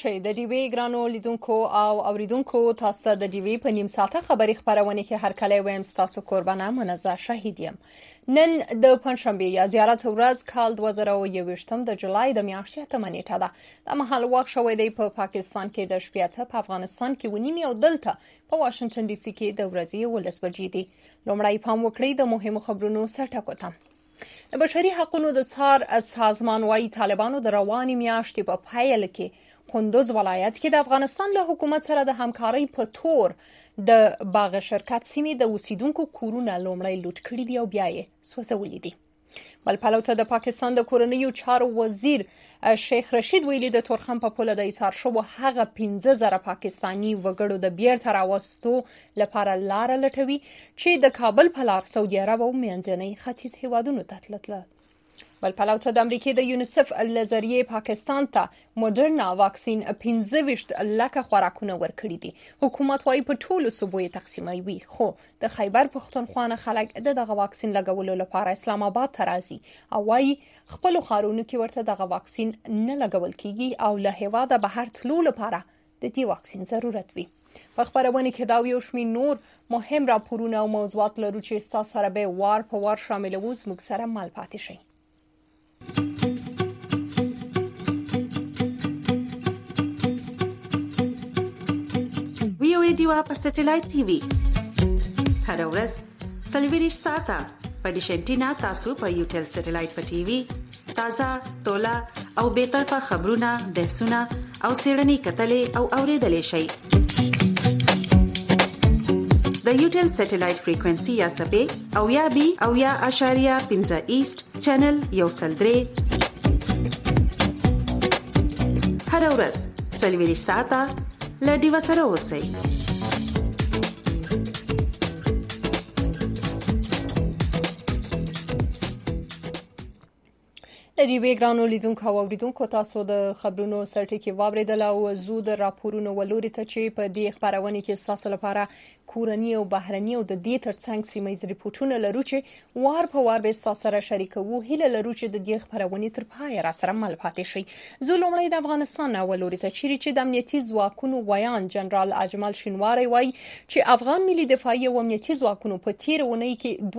شئ د ډیوی ګرانو لیدونکو او اوریدونکو تاسو ته د ډیوی په نیم ساعته خبري خبرونه کې هر کله ویم تاسو قربانه منزه شهید یم. نن د پنځشنبه یا زیارت ورځ کال 2021 د جولای د میاشتې 8 نیټه ده. د محل وخت شوې دی په پاکستان کې د شپږ په افغانستان کې ونیمه او دلته په واشنگټن ډي سي کې د ورځې 11 بجې دي. لومړی پام وکړئ د مهمو خبرونو سرټکو ته. د بشري حقوقو د څار سازمان وايي طالبانو د رواني میاشتې په پایله کې قندوز ولایت کې د افغانستان له حکومت سره د همکارۍ په تور د باغ شرکت سیمې د اوسیدونکو کورونه لومړی لوټ کړي دي او بیا یې سوځولي دي. بل پلو ته د پاکستان د کورنیو چارو وزیر شیخ رشید ویلي د تورخم په پوله د ایثار شو هغه 15,000 پاکستانی وګړو د بیرته راوستو لپاره لار لټوي چې د کابل په لار سعودي عرب او منځنۍ ختیځ هیوادونو ته تلل. بل پلو ته د امریکای د یونیسف لزریه پاکستان ته موډرنا واکسین 15 لکه خوراکونه ورکړي دي. حکومت وايي په ټولو صوبو تقسیموي خو د خیبر پښتونخوا خلک دغه واکسین لګولو لپاره اسلام آباد ته راځي او وايي خپل خارونو کې ورته دغه واکسین نه لګول کیږي او له هیواده بهر تلو لپاره د دې واکسین ضرورت وي. په خبرونه کې دا یو شمېر نور مهم راپورونه او موضوعات لرو چې تاسو سره به وار په وار شاملوو. موږ سره مل پاتې شئ. ویو ډیوا په سټلایټ ټي وي هر ورځ سلویریش ساته په ډیشنټینا تاسو په یوټل سټلایټ په ټي وي تازه تولا او به طرفه خبرونه بحثونه او سیړنی کتلې او اوریدلې شي. د یوټل سټلایټ فریکوئنسي یا سپې او یا بي او یا اشاریه 15 ایست چینل یو سلدري هر ورځ سلویریش ساته لډي وسره اوسئ. د ډیوی ګرانو لیدونکو او اوریدونکو تاسو د خبرونو سرټکی واوریدل او زود راپورونو ولوري ته چې په دې خبرونه کې تاسو لپاره کورنی او بهرنی او د دې ترڅنګ سیمایي ریپورتونه لرو چې وار په وار به تاسو سره شریکو. هیله لرو چې د دې خبرونه تر پای را سره مل پاتې شي. زه لومړی د افغانستان ولوري ته چې د امنیتي ځواکونو ویان جنرال اجمل شینواری وایي چې افغان ملي دفاعي او امنیتي ځواکونو په تیر ونې کې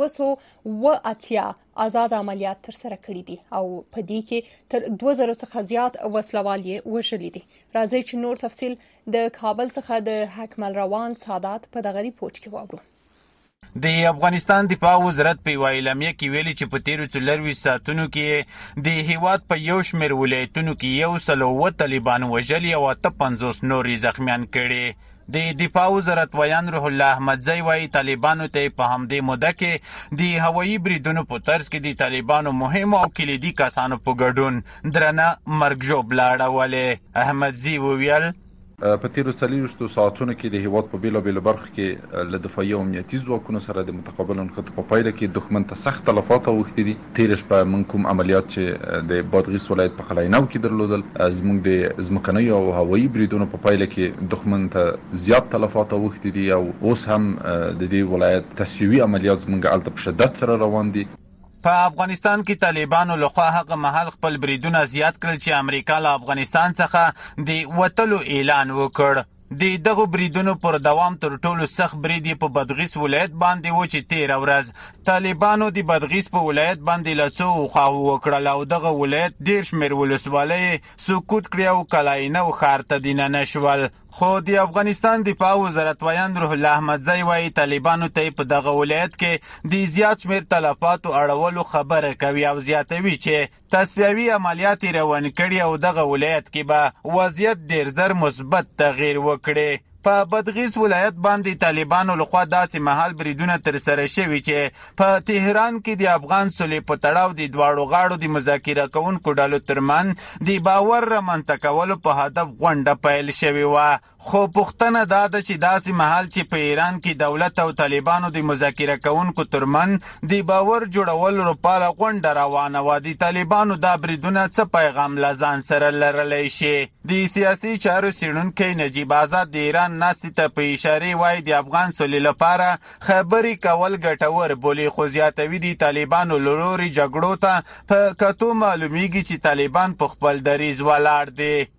280 آزاد عملیات تر سره کړی دي او په دې کې تر 2000 څخه زیات وسلوال یې وژلي دي. راځي چې نور تفصیل د کابل څخه د حکمل روان سادات په دغه ریپورت کې واورو. د افغانستان دفاع وزارت په ویلامه کې ویلي چې په تیرو 24 ساعتونو کې د هیواد په یو شمېر ولایتونو کې 100 طالبان وژلي او 50 نور زخمیان کړي. د دفاع وزارت ویان روح الله احمدزی وايي طالبانو ته په همدې موده کې د هوایي بریدونو په ترڅ کې د طالبانو مهم او کلیدي کسانو په ګډون درنه مرګ ژوبله اړولې. احمدزی وویل په تیرو 24 ساعتونو کې د هیواد په بیلابیلو برخو کې له دفاعي او امنیتي ځواکونو سره د متقابل نښتو په پایله کې دښمن ته سخت تلفات اوښتي دي. تیر شپه موږ کوم عملیات چې د بادغیس ولایت په قلعه نو کې درلودل زموږ د ځمکنۍ او هوایي بریدونو په پایله کې دښمن ته زیات تلفات اوښتي دي او اوس هم د دې ولایت تصفیوي عملیات زموږ الته په شدت سره روان دي. په افغانستان کې طالبانو لخوا هغه محل خپل بریدونه زیات کړل چې امریکا له افغانستان څخه د وټلو اعلان وکړ. د دغه بریدونو پر دوام تر ټولو سخت برید په بدغیس ولایت باندې و چې 13 ورځ طالبانو د بدغیس په ولایت باندې لڅو خواو وکړل او دغه ولایت ډیر شمیر ولسوالۍ سقوط کړی او کلاینه او ښار ته دینه نشول. خو د افغانستان دفاع وزارت ویان روح الله احمدزی وايي طالبانو ته په دغه ولایت کې د زیات شمیر تلفاتو اړولو خبره کوي او زیاتوي چې تصفیوي عملیات روان کړي او دغه ولایت کې به وضعیت ډیر زر مثبت تغییر وکړي. په بدغیس ولایت باندې طالبانو لخوا داسې محل بریدونه تر سره شوي چې په تهران کې د افغان صلح په تړاو د دواړو غاړو د مذاکره کوونکو ډلو ترمنځ د باور رامنځته کولو په هدف غونډه پیل شوې وه. خو پوښتنه دا ده چې داسې محل چې په ایران کې دولت او طالبانو د مذاکره کوونکو ترمنځ د باور جوړولو لپاره غونډه روانه وه، د طالبانو دا بریدونه څه پیغام له ځان سره لرلی شي؟ د سیاسي چارو څېړونکی نجیب آزاد د ایران ناستې ته په اشارې وایي د افغان سولې لپاره خبرې کول ګټور بولي، خو زیاتوي د طالبانو له لوري جګړو ته په کتو معلومیږي چې طالبان په خپل دریځ ولاړ دي.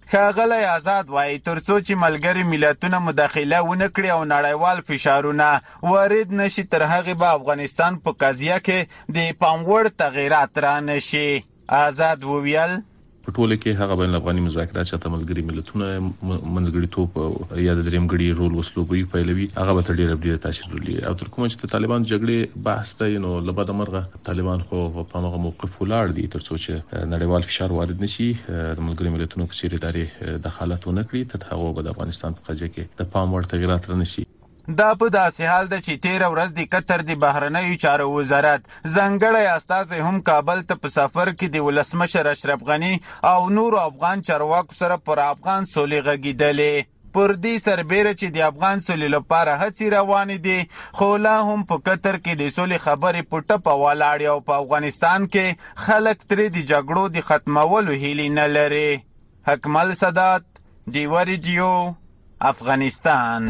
ښاغلی آزاد وایي ترڅو چې ملګري ملتونه مداخله ونه کړي او نړیوال فشارونه وارد نشي تر هغې به افغانستان په قضیه کې د پام وړ تغیرات رانشي. آزاد وویل په ټوله کې هغه بین افغاني مذاکرات چې ملګري ملتونه منځګړیتوب یا د درېمګړي رول وسلوبي پیلوي هغه به ډېر تاثیر لري او تر کومه چې د طالبان جګړې بحث دی نو لبد مرغه طالبان خو په هغه موقف ولاړ دي ترڅو چې نړیوال فشار وارد نشي د ملګري ملتونو په چیرې ادارې دخالت ونه کړي تر هغه به د افغانستان په قضیه کې د پام وړ تغیرات رانشي. دا په داسې حال ده چې 13 ورځ د قطر د بهرنیو چارو وزارت ځانګړی استازی هم کابل ته په سفر کې د ولسمشر اشرف غني او نور افغان چارواکو سره پر افغان سولې غږیدلې. پر دې سربېره چې د افغان سولې لپاره هڅې روانې دي خو لا هم په قطر کې د سولې خبرې په ټپه ولاړې او په افغانستان کې خلک ترې د جګړو د ختمولو هیلې نه لري. حکمل سادات، ډیوه ریډیو، افغانستان.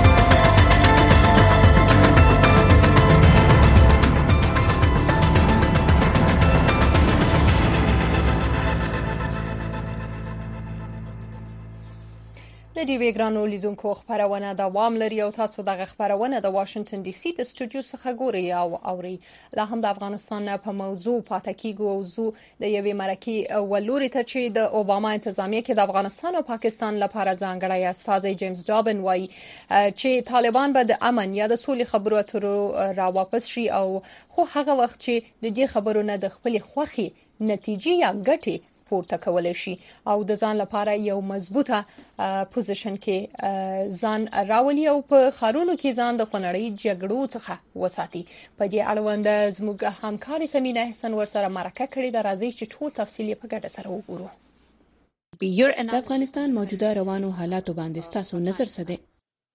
د ډیوې ګرانو لیدونکو خبرونه دوام لري او تاسو دغه خبرونه د واشنگټن ډي سي د استودیو څخه ګورئ او اورئ. لا هم د افغانستان په موضوع پاتې کیږو او زو د یوې مرکې ولوري ته چې د اوباما انتظامیه کې د افغانستان او پاکستان لپاره ځانګړی استازی جیمز ډابن وایي چې طالبان به د امن یا د سولې خبرو اترو را واپس شي او خو هغه وخت چې د دې خبرو نه د خپل خوخي نتیجې یا ګټې پورته کولای شي او د ځان لپاره یو مضبوطه پوزیشن کې ځان راولي او په خارونو کې ځان د خنړی جګړو څخه وساتي. په دې اړوند زموږ همکاري سمینه حسن ورسره مرکه کړې ده. راځي چې ټول تفصیل په ګډه سره وګورو. د افغانستان موجوده روانو حالاتو باندې تاسو نظر څه دی؟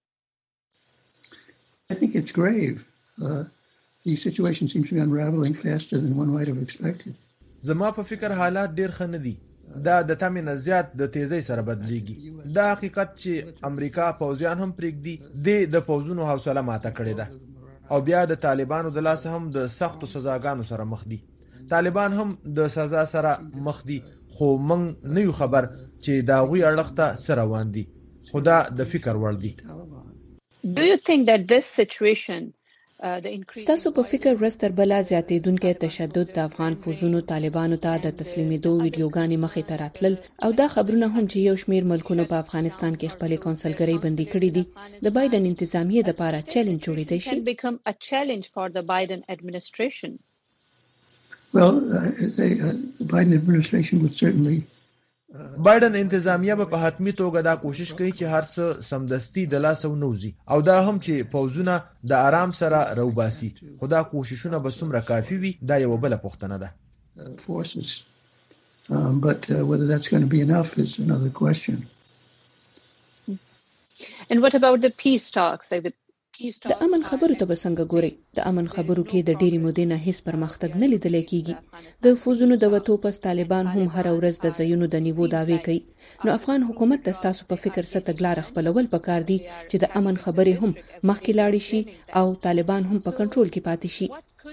I think it's grave. The situation seems to be unraveling faster than one might have expected. زما په فکر حالات ډیر ښه نه دي. دا د تمې نه زیات د تیزی سره بدلیږي. دا حقیقت چې امریکا پوځیان هم پرېږدي د پوځونو حوصله ماته کړې ده او بیا د طالبانو د لاس هم د سختو سزاګانو سره مخ دي. طالبان هم د سزا سره مخ دي خو موږ نه یو خبر چې دا غوي اړخ ته سره روان دي. خدا د فکر وړ دي. Do you think that this situation ستاسو په فکر ورستر بلا زیاتېدونکې تشدد د افغان فوزونو طالبانو ته د تسلیمېدو ویډیوګانې مخې ته راتلل او دا خبرونه هم چې یو شمېر ملکونو په افغانستان کې خپل کونسلګرۍ بندي کړې دي د بایدن انتظامیه لپاره چیلنج جوړېدای شي. become a challenge for the Biden administration? Well, the Biden administration would certainly بایدن انتظامیه به په حتمی توګه دا کوشش کوي چې هر څه سمدستي د لاس ونوزي او دا هم چې پوځونه د آرام سره روباسي. خدا کوششونه به څومره کافي وي دا یو بل پوښتنه ده. But whether that's going to be enough is another question. And what about the peace talks? Like د امن خبرو ته به څنګه ګوري؟ د امن خبرو کې د ډېری مودې نه هیڅ پرمختګ نه لیدل کېږي. د فوزونو د وټو پس طالبان هم هر ورځ د ځایونو د نیوو داوی کوي. نو افغان حکومت د تاسو په فکر څه تګلارې خپلول پکار دي چې د امن خبرې هم مخکې لاړې شي او طالبان هم په کنټرول کې پاتې شي.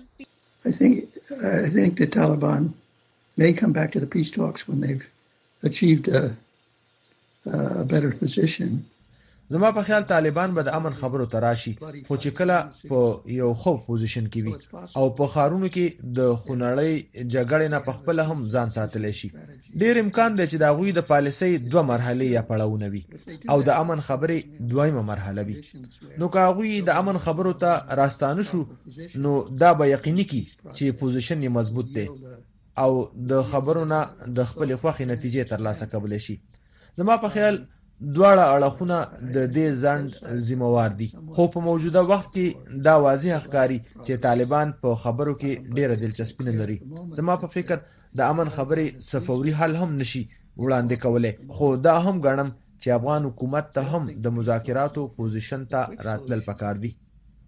I think the Taliban may come back to the peace talks when they've achieved a better position. زما په خیال طالبان به د امن خبرو تراشي خو چې کله په یو خو پوزیشن کې وي او په خارونو کې د خونړۍ جګړې نه په خپل هم ځان ساتلی شي. ډیر امکان دی چې د هغوی د پالیسۍ 2 مرحلې یا پړاوونه وي او د امن خبرې 2مه مرحله وي. نو که هغوی د امن خبرو ته راستانه شو نو دا به یقیني کی چې پوزیشن یې مضبوط دی او د خبرو نه د خپل خوښي نتیجې ترلاسه کولی شي. زما په خیال دواړه اړخونه د دې ځند ذمہوار دي خو په موجوده وخت کې دا واضح ښکاري چې طالبان په خبرو کې ډیره دلچسپي نه لري. زما په فکر د امن خبرې صفوري حل هم نشي وړاندې کولای خو دا هم غنم چې افغان حکومت ته هم د مذاکراتو پوزیشن ته راتلل پکار دي.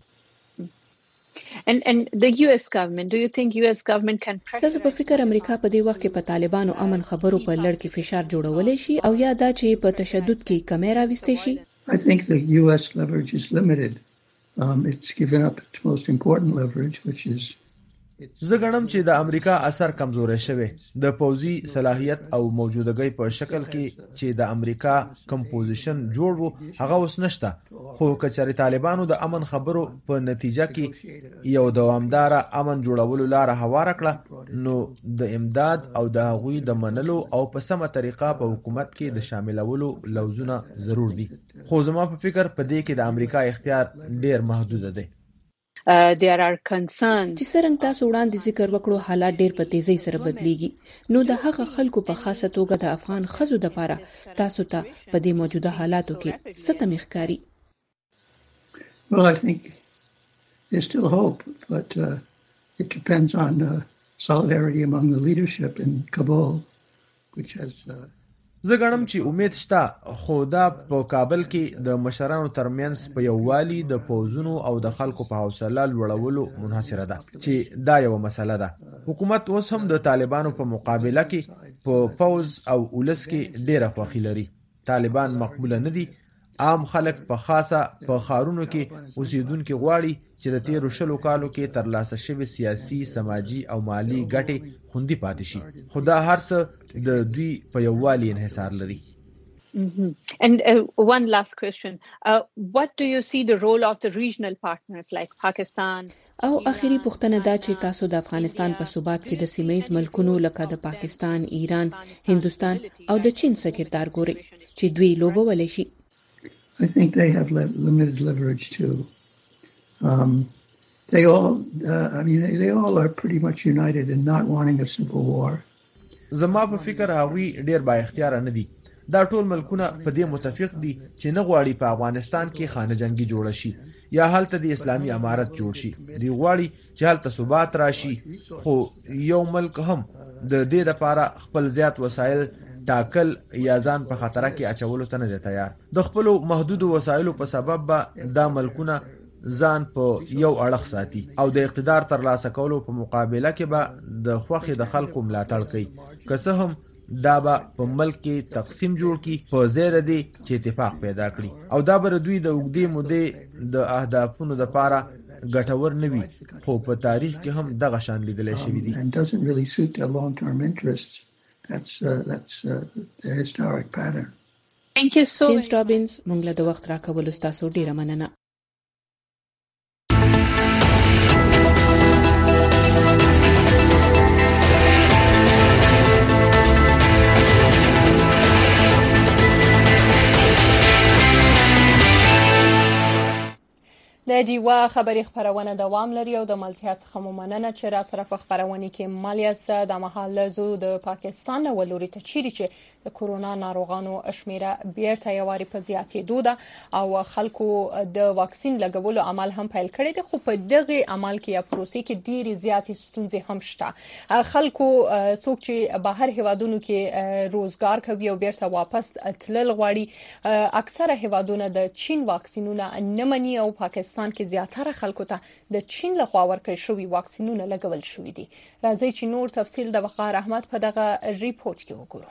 And the US government, do you think US government can pressure? تاسو په فکر امریکا په دې وخت کې په طالبانو امن خبرو په لړ کې فشار جوړولای شي او یا دا چې په تشدد کې کمی راوستي شي؟ I think the US leverage is limited. It's given up its most important leverage, which is زه ګڼم چې د امریکا اثر کمزوري شوی د پوځي صلاحیت او موجودګۍ په شکل کې چې د امریکا کمپوزیشن جوړ وو هغه اوس نشته، خو کچاري طالبانو د امن خبرو په نتیجه کې یو دوامدار امن جوړولو لار هواره کړه، نو د امداد او د هغوی د منلو او په سمه طریقه په حکومت کې د شاملولو لوزونه ضرور دي. خو زما په فکر په دې کې د امریکا اختیار ډیر محدود دی. There are concerns چې څنګه تاسو وړاندې ذکر وکړو حالات ډیر په تیزی سره بدلیږي، نو د هغه خلکو په خاصه توګه د افغان ښځو لپاره تاسو ته په دې موجوده حالاتو کې څه تمه ښکاري؟ Well, I think there's still hope, but it depends on solidarity among the leadership in Kabul, which has زه ګڼم چې امید شته، خو دا په کابل کې د مشرانو ترمنځ په یووالي د پوځونو او د خلکو په حوصله لوړولو منحصره ده چې دا یو مسله ده. حکومت اوس هم د طالبانو په مقابله کې په پوځ او ولس کې ډیره خوښي لري. طالبان مقبوله نه دي. عام خلک په خاصه په خارونو کې اوسیدونکو غواړي چې د تیرو 20 کالو کې ترلاسه شوی سیاسي، سماجی او مالی ګټې خوندي پاتې شي. خو دا هر څه د دوی په یووالي انحصار لري. And one last question. What do you see the role of the regional partners like Pakistan? او اخیری پوښتنه دا چې تاسو د افغانستان په ثبات کې د سیمه‌ییز ملکونو لکه د پاکستان، ایران، هندوستان او د چین څخه کردار ګوري چې دوی لوبولای شي. I think they have limited leverage too. They all are pretty much united in not wanting a civil war. زما په فکر هغوی ډیر با اختیار نه دي. دا ټول ملکونه په دې متفق دي چې نه غواړي په افغانستان کې خانه جنگي جوړ شي یا هلته د اسلامي امارت جوړ شي. دی غواړي چې هلته ثبات راشي، خو یو ملک هم د دې لپاره خپل زیات وسایل ټاکل یا ځان په خطر کې اچولو ته نه دی تیار. د خپل محدود وسایلو په سبب به دا ملکونه ځان په یو اړخ ساتي او د اقتدار ترلاسه کولو په مقابله کې به د خوخي د خلکو ملاتړ کوي. که څه هم دا به په ملک کې تقسیم جوړ کی په زیاده دي چې اتفاق پیدا کړي او دا بر دوی د وګړي مودې د اهدافونو لپاره ګټور نه وي، خو په تاریخ کې هم دغه شان لیدل شوی دي. the historic pattern. Thank you so much. جیمز رابینز، مونږ له د وخت راکولو تاسو ډیره مننه. د ډیوا خبري خبرونه دوام لري او د ملتیا څخه مننه چې را سره په خبرونه کې مالیه د مهال زو د پاکستان ولوري ته چیرې چې د کورونا ناروغانو شمیره بیرته یواري په زیاتېدو ده او خلکو د واکسین لګولو عمل هم پیل کړی دی، خو په دغه عمل کې یا پروسې کې ډېری زیاتې ستونزې هم شته. خلکو څوک چې بهر هیوادونو کې روزګار کوي او بیرته واپس تلل غواړي، اکثره هیوادونه د چین واکسینونه نه مني او پاکستان کې زیاتره خلکو ته د چین لخوا ورکړل شوی واکسینونه لګول شوی دي. راځي چې نور تفصیل د وقار احمد په دغه ریپورت کې وګورو.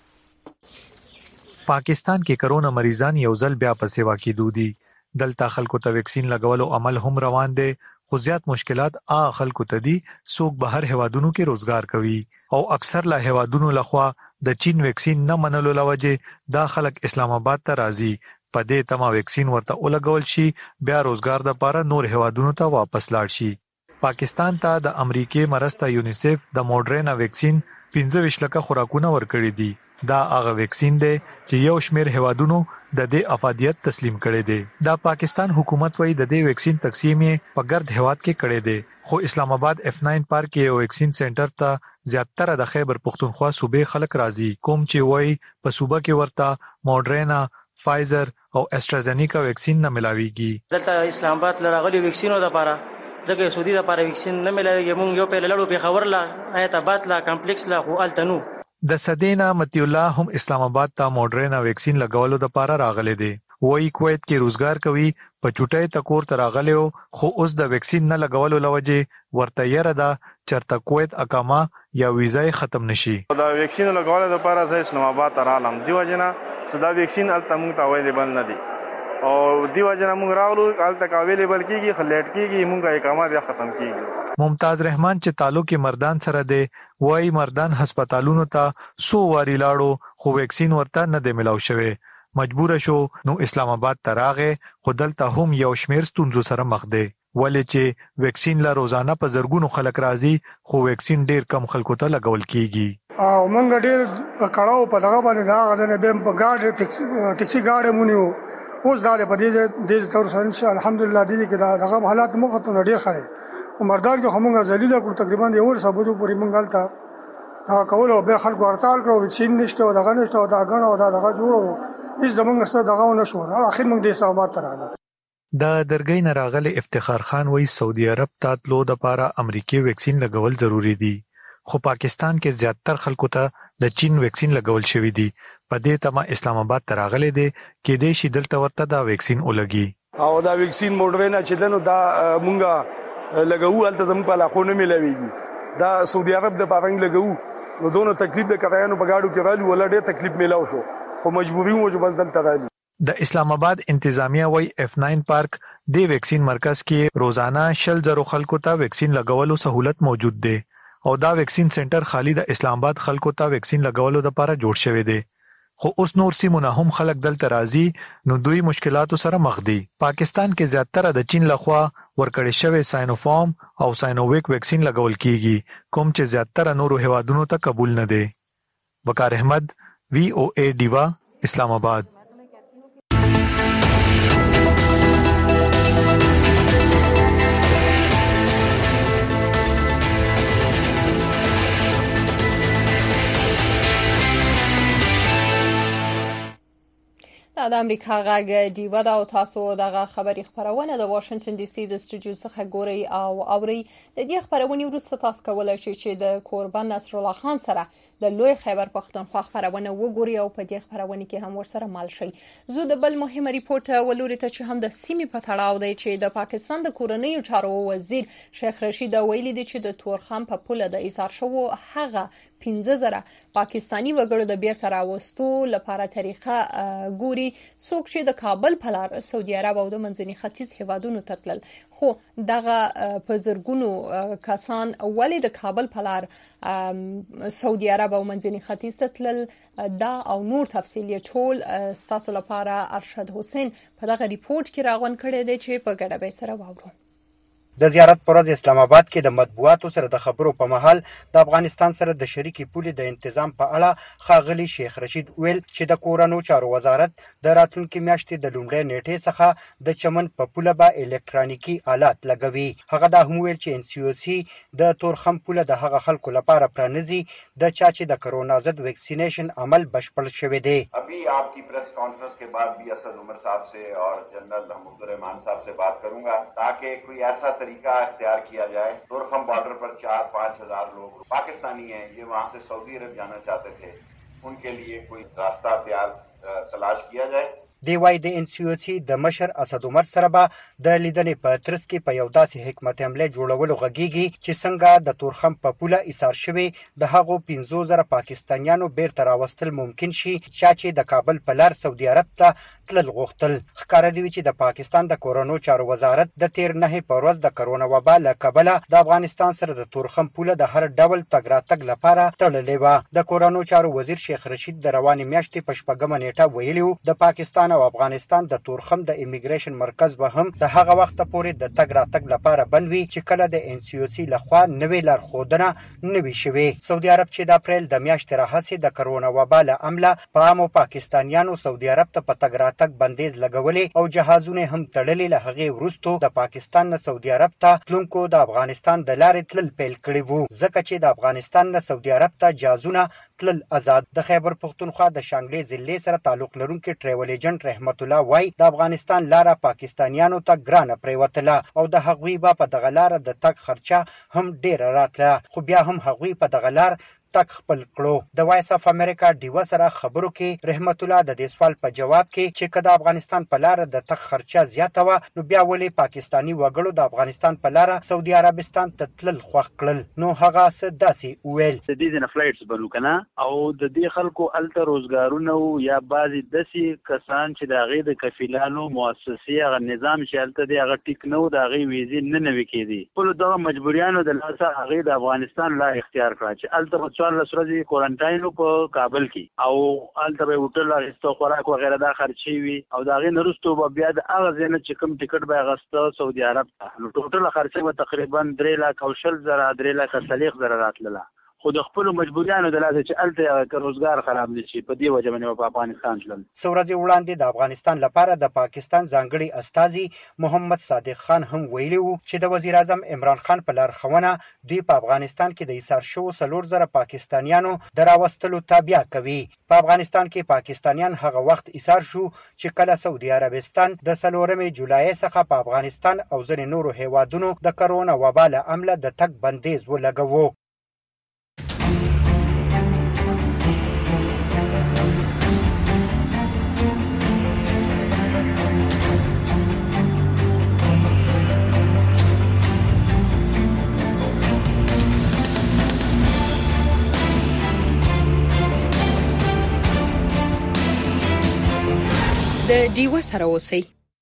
پاکستان کې کرونا مریضان یو ځل بیا په سیوا کې دودي. دلته خلکو ته ویکسین لګولو عمل هم روان دي، خو زیات مشکلات خلکو ته دي څوک بهر هوادونو کې روزګار کوي او اکثر له هوادونو لخوا د چین ویکسین نه منلو لوجه دا خلک اسلام آباد ته راځي. په دې تمه ویکسین ورته ولګول شي، بیا روزګار د لپاره نور هوادونو ته واپس لاړ شي. پاکستان ته د امریکای مرسته یونیسف د موډرنا ویکسین 15 لکه خوراکونه ورکړي دي. دا هغه ویکسین دی چې یو شمېر هوادونو د دې افادیت تسلیم کړي دي. دا پاکستان حکومت وایي د دې ویکسین تقسیم یې په ګرد هواد کې کړي دي، خو اسلام آباد F9 پارک کې یو ویکسین سنټر ته زیاتره د خیبر پختونخوا صوبې خلک راځي، کوم چې وایي په صوبه کې ورته موډرنا، فایزر او استرازینیکا ویکسین نه ملاويږي. دلته اسلام آباد لراغلي ویکسینو لپاره ځکه سعودي لپاره ویکسین نه ملاويږي. مونږ یو په لړو په خبر لا آیت آباد لا کمپلیکس لا خو التنو د سدینا متی الله هم اسلام آباد ته موډرنا ویکسین لګولو لپاره راغلي دي. وایي کویت کې روزګار کوي، په چټای تکور ته راغلی خو اوس د ویکسین نه لګولو لوجه ورته یره ده چرته کویت اقامه یا ویزای ختم نشي. دا ویکسین لګولو لپاره ځای اسلام آباد ته رالم دیو جنا صدا ویکسین الته مونږ ته اویلیبل نه دي او دیو جن موږ راغلو حالت کا اویلیبل کیږي خلیټ کیږي موږ اقامت بیا ختم کیږي. ممتاز رحمان چې تعلق مردان سره دی وای مردان هسپتالونو ته سو واری لاړو خو ویکسین ورته نه دی ملاو شوی. مجبور شو نو اسلام آباد ته راغې خو دلته هم یو شمیر ستونزو سره مخ دی ولې چې ویکسین لا روزانه په زرګونو خلک راځي خو ویکسین ډیر کم خلکو ته لګول کیږي. او موږ ډیر کړهو په دغه باندې دا غوډنه به په ګاډي ټیکسي ګاډي مونیو اوس دا په دې تور سره الحمدلله دې کې دغه حالات مخ ته ډیر خره عمردار کې همغه ذلیلہ کو تقریبا یو ثبوت پوری منګالتا دا کول او به خلکو ورتال کړو ویکسین نشته او دغه نشته او دا غنه او دا دغه جوړو هیڅ زمونږ سره دغه ونشو اخر موږ د حسابات تراله. د درګۍ نراغله افتخار خان وایي سعودي عرب ته تلو د پاره امریکای ویکسین لګول ضروری دي خو پاکستان کې زیاتره خلکو ته د چین ویکسین لګول شوی دي. په دې تمه اسلام آباد ته راغلي دي کې د شي دلته ورته دا ویکسین ولګي او دا ویکسین موډرنا چې دنو دا مونږه لګو الته زموږ په علاقو نه ملويږي دا سعودي عرب د پاوند لګو نو دونو تکلیف د کډایانو په گاډو کې غالي ولا ډېر تکلیف ملاو شو خو مجبوري مو چې بس دلته غالي. د اسلام آباد انتظامیه وای F9 پارک د ویکسین مرکز کې روزانه 100,000 خلکو ته ویکسین لګولو سہولت موجود دی او دا ویکسین سنټر خالی د اسلام آباد خلکو ته ویکسین لګولو لپاره جوړ شوی دی خو اوس نور سیمونه هم خلک دلته راځي نو دوی مشکلاتو سره مخ دي. پاکستان کې زیاتره د چین لخوا ورکړی شوی ساینوفارم او ساینوویک ویکسین لګول کیږي کوم چې زیاتره نورو هوادونو ته قبول نه دي. وقار احمد VOA ډیوا اسلام آباد. د امریکا غږ ډیوا دا او تاسو دغه خبري خبرونه د واشنگټن ډي سي د سټوډیو څخه ګوري او اوري. د دې خبرونه وروسته تاسو کولای شئ چې د قربان نصر الله خان سره د لوی خیبر پښتونخوا خبرونه وګوري او په دې خبرونه کې هم ورسره مال شي. زه د بل مهمه ریپورت ولوري ته چې هم د سیمې په تړاو دی چې د پاکستان د کورنۍ چارو وزیر شیخ رشید ویلي دی چې د تورخم په پوله د ایثار شو هغه 15,000 پاکستانی وګړو د بیرته راوستو لپاره طریقه ګوري څوک چې د کابل په لار سعودي عرب او د منځني ختیځ هیوادونو ته تلل خو دغه په زرګونو کسان ولې د کابل په لار سعودي عرب او منځني ختیځ ته تلل دا او نور تفصیل یې ټول ستاسو لپاره ارشد حسین په دغه ریپورت کې راغون کړی دی چې په ګډه به سره واورو. د زیارت پر ورځ اسلام آباد کې د مطبوعاتو سره د خبرو په محل د افغانستان سره د شریکي پولې د تنظیم په اړه ښاغلي شیخ رشید ویل چې د کورونو چارو وزارت د راتلونکي میاشتې د لومړۍ نیټې څخه د چمن په پوله به الکترونیکي آلات لګوي. هغه دا هم ویل چې NCOC د تورخم پوله د هغه خلکو لپاره پرانیزي د چا چې د کرونا ضد ویکسینیشن عمل بشپړ شوی دی. ابھی آپ کی پریس کانفرنس کے بعد بھی اسد عمر صاحب سے اور جنرل محمود الرحمان صاحب سے بات کروں گا تاکہ کوئی ایسا طریقہ اختیار کیا جائے. تورخم بارڈر پر 4-5 ہزار لوگ پاکستانی ہیں یہ وہاں سے سعودی عرب جانا چاہتے تھے ان کے لیے کوئی راستہ تلاش کیا جائے. دی وای د NCOC د مشر اسد عمر سره به د لیدنې په ترڅ کې په یو داسې حکمت عمله جوړولو غږیږي چې څنګه د تورخم په پوله ایثار شوی د هغو 15,000 پاکستانیانو بیرته راوستل ممکن شي چې د کابل په لار سعودي عرب ته تلل غوښتل. ښکاره دی چې د پاکستان د کورونو چارو وزارت د 13 په ورځ د کرونا وبا له کبله د افغانستان سره د تورخم پوله د هر ډول تګ راتګ لپاره تړلې و. د کورونو چارو وزیر شیخ رشید د روانې میاشتې په 4 نیټه ویلي د پاکستان او افغانستان د تورخم د امیګریشن مرکز به هم د هغه وخت پورې د تګ راتګ لپاره بنوي چې کله د NCOC لخوا نوې لارښودنه نوي شوي. سعودي عرب چې د اپریل د میاشتې راهیسې د کرونا وبا له امله په عامو پاکستانیانو سعودي عرب ته په تګ راتګ بندیز لګولې او جهازونه هم تړلې له هغې وروسته د پاکستان نه سعودي عرب ته تلونکو د افغانستان د لارې تلل پیل کړي وو ځکه چې د افغانستان نه سعودي عرب ته جهازونه تلل آزاد. د خیبر پښتونخوا د شانګلې ضلع سره تعلق لرونکي ټریول ایجنټ رحمت الله وای د افغانستان لاره پاکستانیانو ته ګرانه پریوتله او د هغوی په دغه لار د تګ خرچه هم ډیره راتله خو بیا هم هغوی په دغه لار تک خپل کړو د وایس اف امریکا ډیو سره خبرو کې رحمت الله د دې سوال په جواب کې چې کله افغانستان په لار د تک خرچه زیاته و نو بیا ولې پاکستانی وګړو د افغانستان په لار سعودي عربستان ته تلل خوښ کړل نو هغه څه داسې ویل د دې نه فلایټس بنو کنه او د دې خلکو الته روزګارونه یا بعضی داسې کسان چې د غیر د کفیلانو مؤسسې هغه نظام چې الته دی هغه ټیک نو د غیر ویزې نه نوي کېدي په دغه مجبوریانو د لاسه هغه د افغانستان لا اختیار کړ چې الته په 14 ورځې کوارنټاین په کابل کې او الته به هوټل راستو خوراک وغیرہ دا خرچي وي او دا غي نرستو بیا د هغه ځنه چې کوم ټیکټ به غسته سعودي عرب ته نو ټوټل خرچه به تقریبا 3 لک او 3 لک صلیخ زره راتله خو د خپل مجبوریانو د لاسه چې الته روزګار خراب نشي په دې وجه باندې په افغانستان شلل سورځي وړاندې د افغانستان لپاره د پاکستان ځانګړي استاذي محمد صادق خان هم ویلي وو چې د وزیر اعظم عمران خان په لارښوونه دوی په افغانستان کې د ایثار شو 3000 پاکستانیانو دراوستلو تابع کوي په افغانستان کې پاکستانیان هغه وخت ایثار شو چې کله سعودي عربستان د 4 جولای څخه په افغانستان او ځینې نورو هیوادونو د کرونا وبا له امله د تګ بندیز ولګوو د ډیو سره اوسئ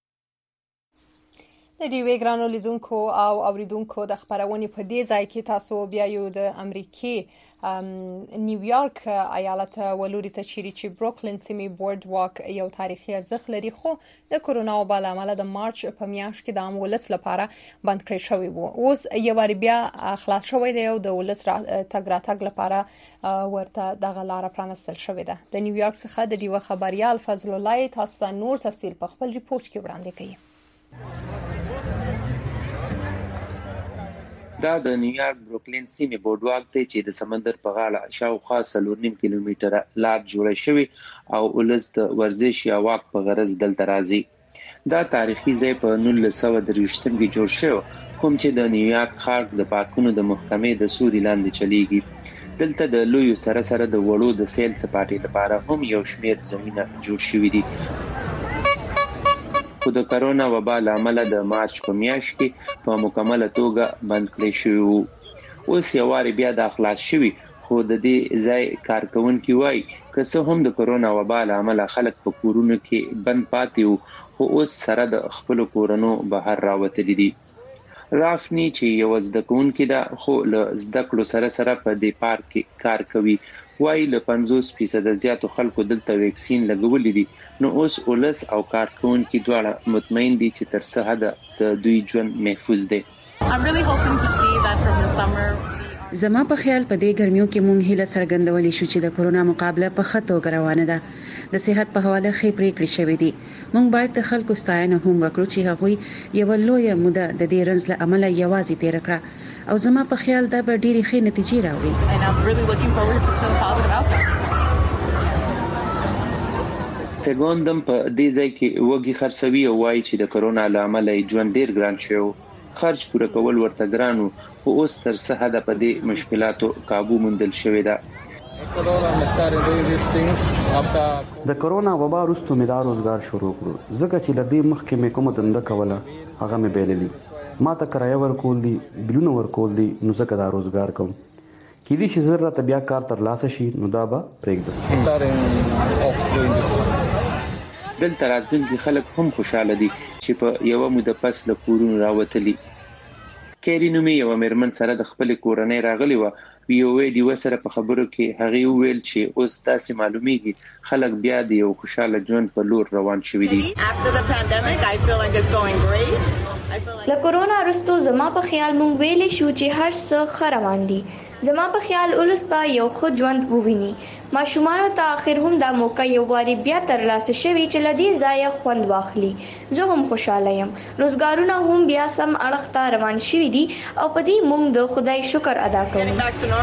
د ډیوې ګرانو لیدونکو او اوریدونکو د خبرونې په دې ځای کې تاسو بیا یو د امریکای نیویارک ایالت ولوري ته چې بروکلین سیمې بورډ واک یو تاریخي ارزښت لري خو د کورونا وبا له امله د مارچ په میاشت کې د عام ولس لپاره بند کړی شوی وو اوس یو واری بیا خلاص شوی دی او د ولس تګ راتګ لپاره ورته دغه لار پرانستل شوې ده د نیویارک څخه د ډیو خبريال فضل الله تاسو ته نور تفصیل په خپل ریپورت کې وړاندې کوي دا د نیویارک بروکلین سیمې بورډ واک ته چې د سمندر په غاړه شاوخوا 4.5 کیلومتره لار جوړه شوی او ولس د ورزش یا واک په غرض دلته راځي دا تاریخي ځای په 1923 کې جوړ شو کوم چې د نیویارک ښار د پارکونو د محکمې د سوري لاندې چلیږي دلته د لوی سره د وړو د سیل سپاټي لپاره هم یو شمیر زمينه جوړ شوې دي خو د کرونا وبا له امله د مارچ په میاشت کې په مکمله توګه بند کړی شو اوس یو واری بیا د خلاص شوی خو د دې ځای کارکونکو وایي که څه هم د کرونا وبا له امله خلک په کورونو کې بند پاتې وو خو اوس سره د خپل کورونو بهر راوتلي دي رافنی چې یو زده کوونکی ده خو له زده کړو سره په دې پارک کې کار کوي وایي له 50% زیاتو خلکو دلته ویکسین لګولې دي نو اوس ولس او کارکونکي دواړه مطمئن دي چې تر څه حد د دوی ژوند محفوظ دی زما په خیال په دې ګرمیو کې مونږ هیله څرګندولې شو چې د کورونا مقابله په خطو روانه ده د صحت په حواله خې پریکړې شوې دي مونږ باید د خلکو ستاینه هم وکړو چې هغوی یو لوی موده د دې رنځ له امله یوازې تیر کړه او زما په خیال دا به ډېری ښې نتیجې راوړي سګوندم په دې ځای کې وګي خرڅوي او وایي چې د کرونا له امله ژوند ډېر ګران شو خرج پوره کول ورته ګرانو خو اوس تر څه حد په دې مشکلاتو काबू موندل شوې ده د کرونا وبا وروسته مې دا روزګار شروع کړو ځکه چې لدې مخکې مې کومه دنده کوله هغه مې بیللې ما ته کرایه ورکول دي بلونه ورکول دي نو ځکه دا روزګار کوم کله چې زره ته بیا کار تر لاسه شي نو دا به پرېږدم دلته راتلونکي خلک هم خوشاله دي چې په یو موده پس له کورونو راوتلي کېری نومي یو مېرمن سره د خپل کورنۍ راغلی و وی ډیو سره په خبرو کې هغه ویل چې اوس تاسو معلومیږي خلک بیا د یو خوشاله ژوند په لور روان شوي دي له کورونا وروسته زما په خیال مونږ ویلې شو چې هر څه ښه روان دي زما په خیال ولس به یو ښه ژوند وویني ماشومان ته اخر هم دا موقع یو واری بیا تر لاسه شوی چې لدی ځای خوند واخلي زه هم خوشاله یم روزګارونه هم بیا سم اړخ ته روان شوي دي او په دې موږ د خدای شکر ادا کوو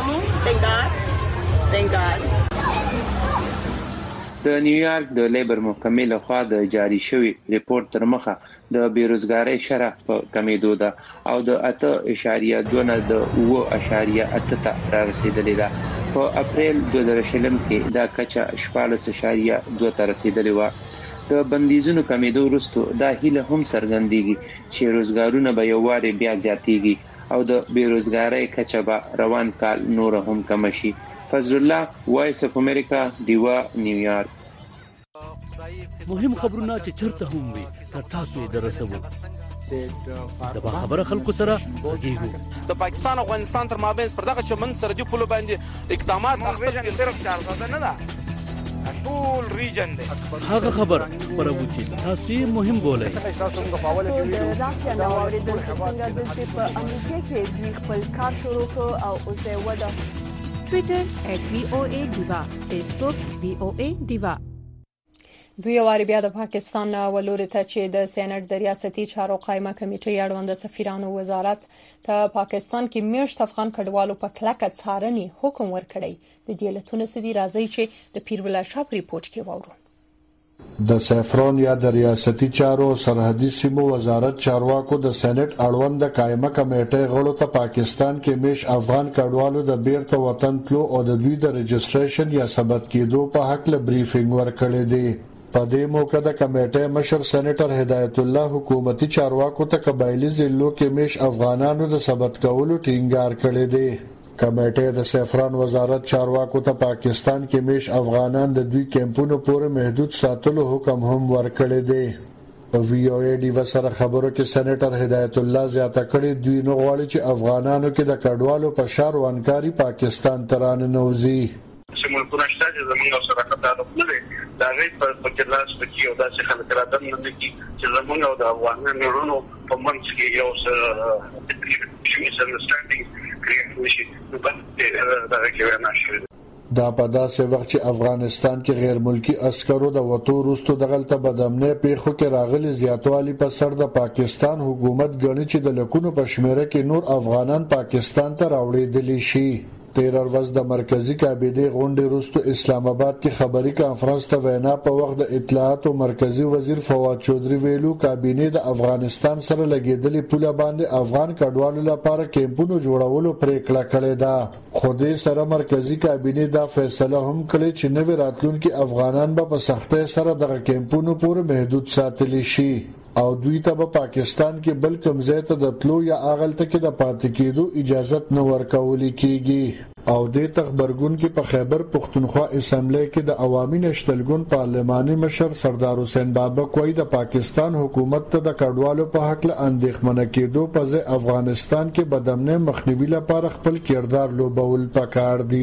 د نیویارک د لیبر محکمې لخوا د جاری شوی ریپورت تر مخه د بیروزګاری شرح په کمیدو ده او د 8.2 نه د 9.8 ته رسیدلې ده په اپریل 2020 کې دا کچا 14.2 ته رسیدلې و. د بندیزونو کمیدو وروسته دا هیله هم څرګندېږي چې روزګارونه به یو واري بیا زیاتېږي او د بیروزګارۍ کچه به روان کال نور هم کم شي. فضل الله، وایس اف امریکا، دیوا، نیویارک. مهم خبرونه چې چرته هم وي تر تاسو یې درسوو. د باخبره خلکو سره غږیږو. د پاکستان او افغانستان تر مابین پر دغه چمن سرحدي پولو باندې اقدامات اخیستل صرف 400 نه ده، ټول ریجن دی. هغه خبر پرو چې تاسو یې مهم بولئ. تاسو موږ په اوله کې راځي نو اوریدل چې څنګه د په امریکا کې دوی خپل کار شروع کړ او اوس یې ودا. ټوئیټر @VOA Diva، فیسبوک VOA Diva. زوی واری بیا د پاکستان ولوري ته چې د سېنات د ریاستي چارو قائمه کمیټې اړوند سفیرانو وزارت ته پاکستان کې میشت افغان کډوالو په کلکه څارنې حکم ورکړی. د دې لټونه سدي راځي چې د پیرولر شاپ ریپورت کې وورو. د سفرون یا د ریاستي چارو سرحدي سیمو وزارت چارواکو د سېنات اړوند قائمه کمیټې غړو ته پاکستان کې میش افغان کډوالو د بیرته وطن تلو او د دوی د رجسټریشن یا ثبت کېدو په حق له بریفینګ ورکړی دی. په دې موقع د کمیټې مشر سېنیټر هدایت الله حکومتي چارواکو ته قبایلی ضلعو کې میش افغانانو د ثبت کولو ټینګار کړی دی. کمیټې د سفران وزارت چارواکو ته پاکستان کې میش افغانان د دوی کیمپونو پورې محدود ساتلو حکم هم ورکړی دی. VOA ډیو سره خبرو کې سېنیټر هدایت الله زیاته کړې دوی نه غواړي چې افغانانو کې د کډوالو په شار وانکاری پاکستان ترانه نوځي. سیمونکو نشته چې زموږ سره تعلق نه لري. دا غي په کلاس په کې او دا چې خلک راځي نه دي چې زموږ او د افغانانو ورونو په منځ کې یو څه misunderstanding کریټ وشي. نو دا کې نه شي. دا په داسې وخت چې افغانستان کې غیر ملکی عسکرو د وټو وروسته دغلته بدامنۍ پیښو کې راغلي زیاتوالی په سر د پاکستان حکومت ګڼي چې د لکونو په شمیره کې نور افغانان پاکستان ته راوړېدلی شي. 13 ورځ د مرکزی کابینې غونډې وروسته اسلام آباد کې خبري کانفرنس ته وینا په وخت د اطلاعات او مرکزی وزیر فواد چودري ویلو کابینې د افغانستان سره لګیدلې پوله باندې افغان کډوالو لپاره کیمپونو جوړولو پریکړه کړې ده. خو دې سره مرکزی کابینې دا فیصله هم کړې چې نوې راتلونکي افغانان به په سختۍ سره دغه کیمپونو پورې محدود ساتل شي او دوی ته په پاکستان کې بل کوم ځای ته د تلو یا اغلته کې د پاتې کېدو اجازه نه ورکول کیږي. او د تخبرګون کې په خیبر پختونخوا اسمبلی کې د عوامي نشتلګون پارلماني مشر سردار حسین بابک وایي د پاکستان حکومت ته د کډوالو په حق له اندېښمنه کېدو په ځای افغانستان کې بدامنۍ مخنیوي لپاره خپل کردار لوبول پکار دي.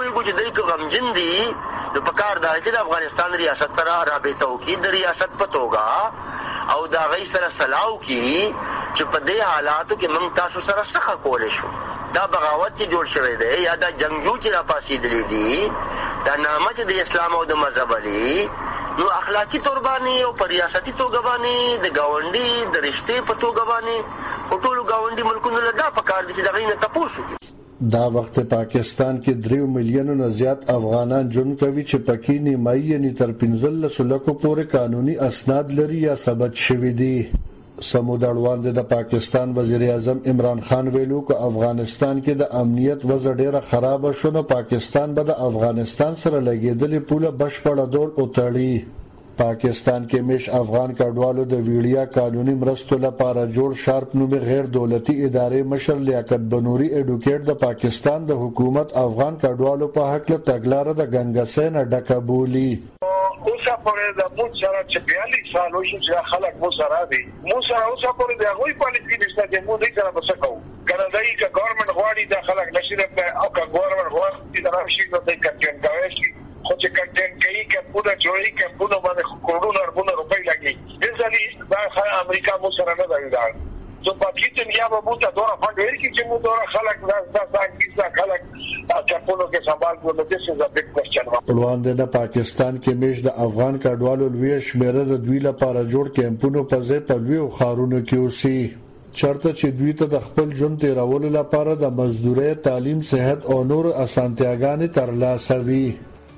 غمجن دي نو پکار دا چې د افغانستان ریاست سره رابطه وکړي د ریاست په توګه او دا غي سره سلاو کی چې په دې حالاتو کې موږ تاسو سره څخه کولې شو. دا بغاوت چې جوړ شوی دی یا دا جنگجو چې را پاسېدلی دي دا نامه چې د اسلام او د مذهب علی نو اخلاقی تور باندې او پر ریاستي توګه باندې د گاونډي د رشتې په توګه باندې ټول گاونډي ملکونو له دا پکار دي چې دا غي نه تاسو کی. دا وخت پاکستان کې 3 میلیونو نه زیات افغانان ژوند کوي چې پکې نیمایي یعنی تر 15 لکو پورې قانوني اسناد لري یا ثبت شوي دي. سمود اړوند د پاکستان وزیر اعظم عمران خان ویلو چې افغانستان کې د امنیت وضع ډیره خراب شونه پاکستان به د افغانستان سره لګیدلې پوله بشپړه ډول اوتړي. پاکستان کې میش افغان کډوالو د ویډیا قانوني مرستو لپاره جوړ شارپ نومي غیر دولتي ادارې مشر لیاقت بنوري اډوکیټ د پاکستان د حکومت افغان کډوالو په حق له تګلارې د ګنګسین ډکه بولی. اوسه پرې د موږ سره چې 42 سال وشي چې خلک مو سره دي مو سره اوسه پرې د هغوی پالیسي نشته چې موږ دې سره بس کوو. کاناډایي کا ګورنمنت غواړي د خلک نشي او کا ګورنمنت غواړي دا راشي نو د کټن کاوي خو چې کټن کوي کپونه جوړي کپونه باندې کروڑونه اربونه روپۍ لګي. ځکه دا امریکا مو سره نه دی دا زه پاتې دنیا به مو ته دوه فنډ ورکړي چې مو دوه خلک دا خلک کپونو کې سوال کوي. د څه ز بیگ کوېسچن وړاندې د پاکستان کې میش د افغان کډوالو لوی شمیره د دوی لپاره جوړ کیمپونو په ځای په لوی خارونو کې اوسي چرته چې دوی ته د خپل ژوند تیرولو لپاره د مزدوري تعلیم صحت او نور اسانتیاګانې ترلاسه وي.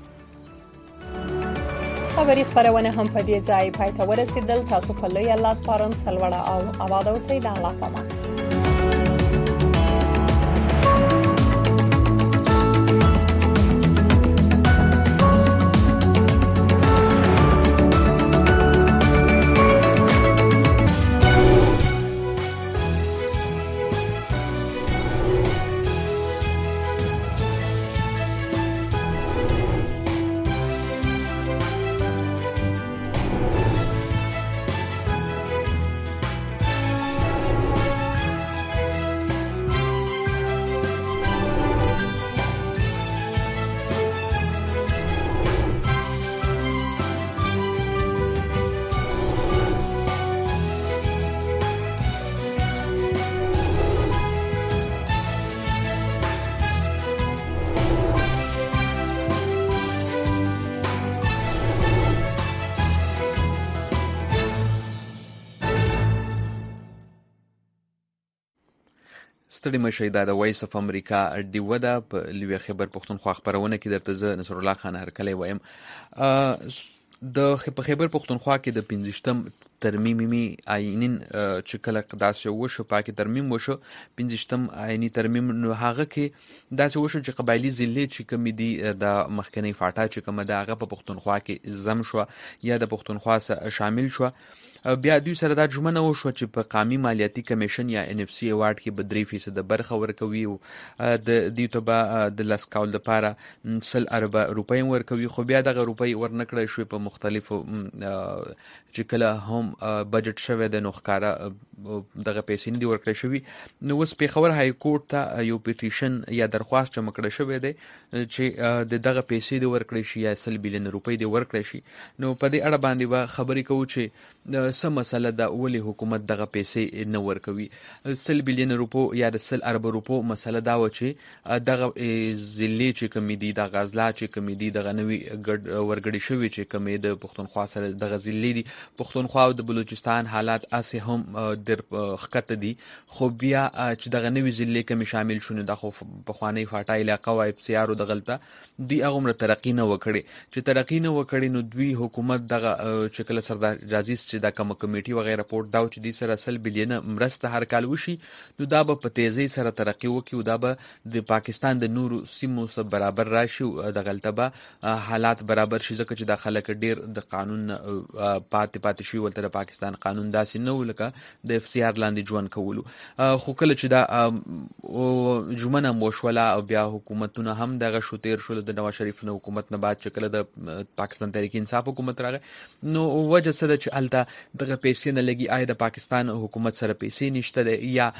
خبري خبرونه هم په دې ځای پای ته ورسېدل. تاسو په لوی الله سپارم سلوړه او آباد اوسئ. د الله پامان. ستړي مشي دا د وایس اف امریکا ډیوه ده په لوی خبر پښتونخوا خبرونه کې درته زه نصر الله خان هرکلی وایم. د خبر پښتونخوا کې د 15م ترمیمي آئینین چې کله داسې وشو پاکي ترمیم وشو 15م آئینی ترمیم نو هغه کې داسې وشو چې قبایلی ضلع چې کوم دي د مخکنی فاټا چې کوم ده هغه په پښتونخوا کې زم شو یا د پښتونخوا سره شامل شو. بیا دوی سره دا ژمنه وشوه چې په قومي مالیاتي کمیشن یا NFC ایوارډ کې به 3% برخه ورکوي او د دوی ته به د لاس کول لپاره 100 ارب روپۍ ورکوي. خو بیا دغه روپۍ ورنکړی شوې په مختلفو چې کله هم بجټ شوی د نو ښکاره دغه پیسې نه دي ورکړی شوي. نو اوس پېښور های کورټ ته یو پیټیشن یا درخواست جمع کړی شوی دی چې د دغه پیسې دې ورکړی شي یا 100 بلیون روپۍ دې ورکړی شي. نو په دې اړه باندې به خبرې کوو چې څه مسله ده ولې حکومت دغه پیسې نه ورکوي. 100 بلیون روپو یا د 100 ارب روپو مسله دا و چې دغه ضلع چې کومې دي د غزلا چې کومې دي دغه نوي ورګړي شوي چې کومې د پښتونخوا سره دغه ضلع دي پښتونخوا او د بلوچستان حالات اسې هم در ښکته دي. خو بیا چې دغه نوي ضلع کومې شامل شونه د خو پخوانی فاټا علاقه وای سیارو دغلته دی هغه ترقی نه وکړي چې ترقی نه وکړي نو دوی حکومت دغه چې کله سردار عزیز چې د کوم کمیټي وغیرہ رپورټ دا چې دی سره 100 بلیون مرسته هر کال وشي نو دا به په تیزی سره ترقی وکړي او دا به د پاکستان د نورو سیمو سره برابر راشي او د غلطه حالات برابر شي ځکه چې د خلک ډیر د قانون پاتې شي ولته د پاکستان قانون داسې نه ولکه د FCR لاندې ژوند کولو. خو کله چې دا جمنه موشوله او بیا حکومتونه هم دغه شو تیر شول د نواز شریف نه حکومت نه بعد چې کله د پاکستان تحریک انصاف حکومت راغی نو وجه سره چې الته دغه پیسې نه لګي آی د پاکستان حکومت سره پیسې نشته یا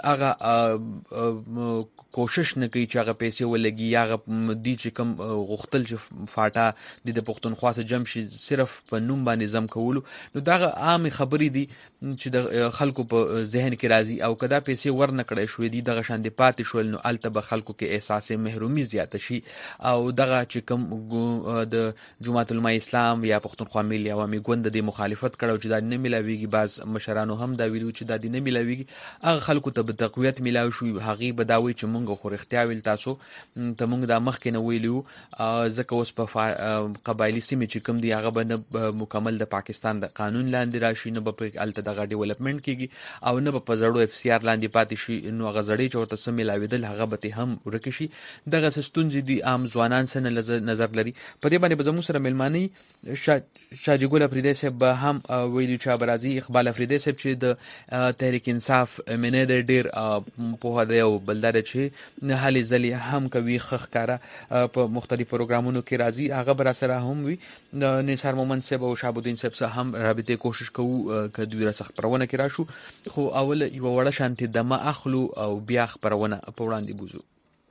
هغه کوشش نه کوي چې هغه پیسې ولګي یا هغه دی چې کوم غختل چې فاټا د پښتونخوا سره جمع شي صرف په نوم باندې زم کولو. نو دغه عام خبرې دي چې د خلکو په ذهن کې راځي او کدا پیسې ورنکړې شوې دي دغه شان دي پاتې شول نو الته به خلکو کې احساس محرومي زیاته شي او دغه چې کوم د جماعت العلماء اسلام یا پښتونخوا ملي عوامي ګوند د مخالفت کړو چې دا نه ملاويږي باز مشرانو هم دا ویلو چې دا نه ملاويږي هغه خلکو ته به تقویت ملاوي شو هغه به دا وی چې مونږ خو اختیار ویل تاسو ته مونږ دا مخکې نه ویلو ځکه اوس په قبایلی سیمه چې کوم دی هغه به مکمل د پاکستان د قانون لاندې راشي نه به الته دغه ډیولپمنٹ کیږي او نه په زړو FCR لاندې پاتې شي نو غزړې چورته سم ملاویدل هغه به هم ورکشي. دغه ستونزې دي عام ځوانان سره نظر لري. په دې باندې زموږ سره ملماني شاجي ګل افریدی صاحب هم ویلي چې برازي اقبال افریدی صاحب چې د تحریک انصاف منه د ډیر په هدا او بلدار چې نه حالي زلي هم کوي خخکاره په مختلف پروګرامونو کې راځي هغه بر سره هم وي نثار مومن صاحب او شهاب الدین صاحب سره هم رابطه کوشش کوو کدوې را سخت پرونه کې راشو خو اول یو وړه شانتي دمه اخلو او بیا خبرونه په وړاندې بوزو.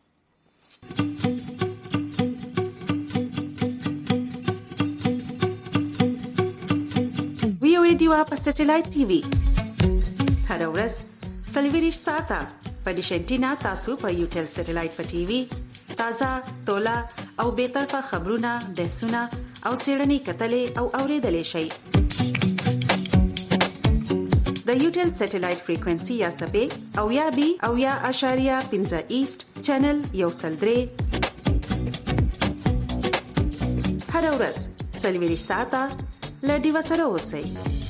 VOA ډیوا په سټلایټ TV هر ورځ سلیویریش ساته په ډیشنټینا تاسو په یوټل سټلایټ په TV تازه تولا او به طرفه خبرونه بحثونه او سیړنی کتلې او اوریدلې شي د یوټل سټلایټ فریکوئنسي یا سپې او یا بي او یا اشاریه 15 ایست چینل یو سلدري هر ورځ سلیویریش ساته لډي وسره اوسئ.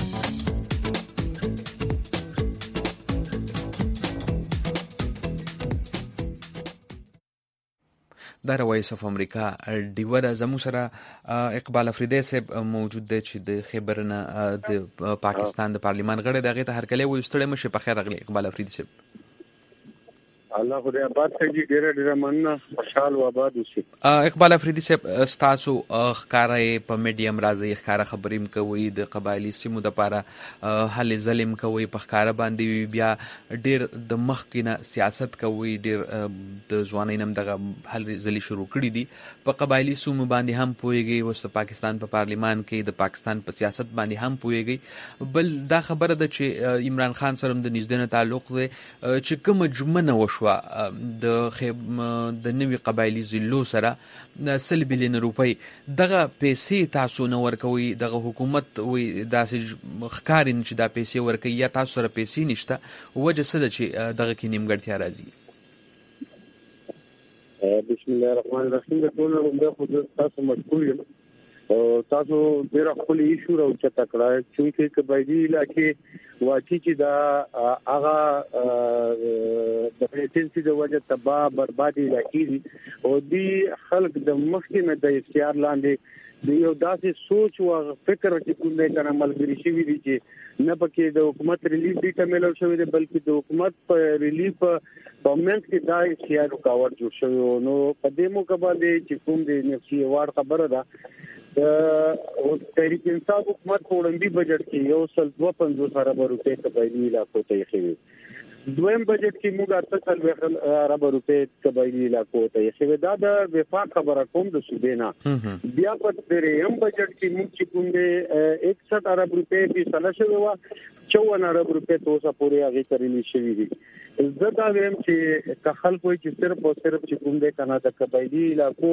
دا وایس اف امریکا ډیوه د زمو سره اقبال افریدی صاحب موجود دی چې د خبرنه د پاکستان د پارلیمان غړی دغه ته هرکلی وستړی مشه په خیر غلی اقبال افریدی صاحب. الله خدای آباد کړي ډېر مننه خوشحال و آباد اوسئ. اقبال افریدی صاحب تاسو ښکارای په میډیم راځي ښکارا خبریم کوي د قبایلی سیمو د لپاره حل ظلم کوي په ښکارا باندې بیا ډېر د مخکینه سیاست کوي ډېر د ځوانینم دغه حل ظلم شروع کړی دي په قبایلی سیمو باندې هم پويږي او د پاکستان په پارلیمان کې د پاکستان په سیاست باندې هم پويږي. بل دا خبره ده چې عمران خان سره د نږدې تعلق دی چې کوم جمنه وشو شو د نوي قبایلی ضلعو سره 100 بلین روپۍ دغه پیسې تاسو نه ورکوي دغه حکومت وي داسې ښکاري چې دا پیسې ورکوي یا تاسو سره پیسې نشته وجه څه ده چې دغه کې نیمګړتیا راځي؟ بسم الله الرحمن الرحیم. د ټول عمر خو تاسو مشکور یم او تاسو ډیر خپل ایشو راوچته کړه چې قبایلی علاقې واقعي چې دا هغه د پریټنسي د وجه تباہ بربادي علاقې او دی خلک د مخکې نه د اختیار لاندې د یو داسې سوچ او فکر چې کوم دی کنه ملګری شوی دی چې نه پکې د حکومت ریلیف دی کمل شوی دی بلکې د حکومت په ریلیف گورنمنت کې دا اختیار رکاوټ جوړ شوی نو په دې موقع باندې چې کوم دی نفسي وارد خبره ده او تحریک انصاف حکومت په وړاندې بجټ کې 152 ارب روپے قبایلی علاقو ته یې دویم بجټ کې موږ 8 ارب روپے قبایلی علاقو ته یې دا د وفاق خبره کوم د صوبې نه بیا په دریم بجټ کې موږ کوم دی 61 ارب روپے فیصله شوی و 54 ارب روپے ته اوسه پورې هغه کړی شوی دي. زه دا وایم چې خلکو چې صرف او صرف چې کوم دی کنه د قبایلی علاقو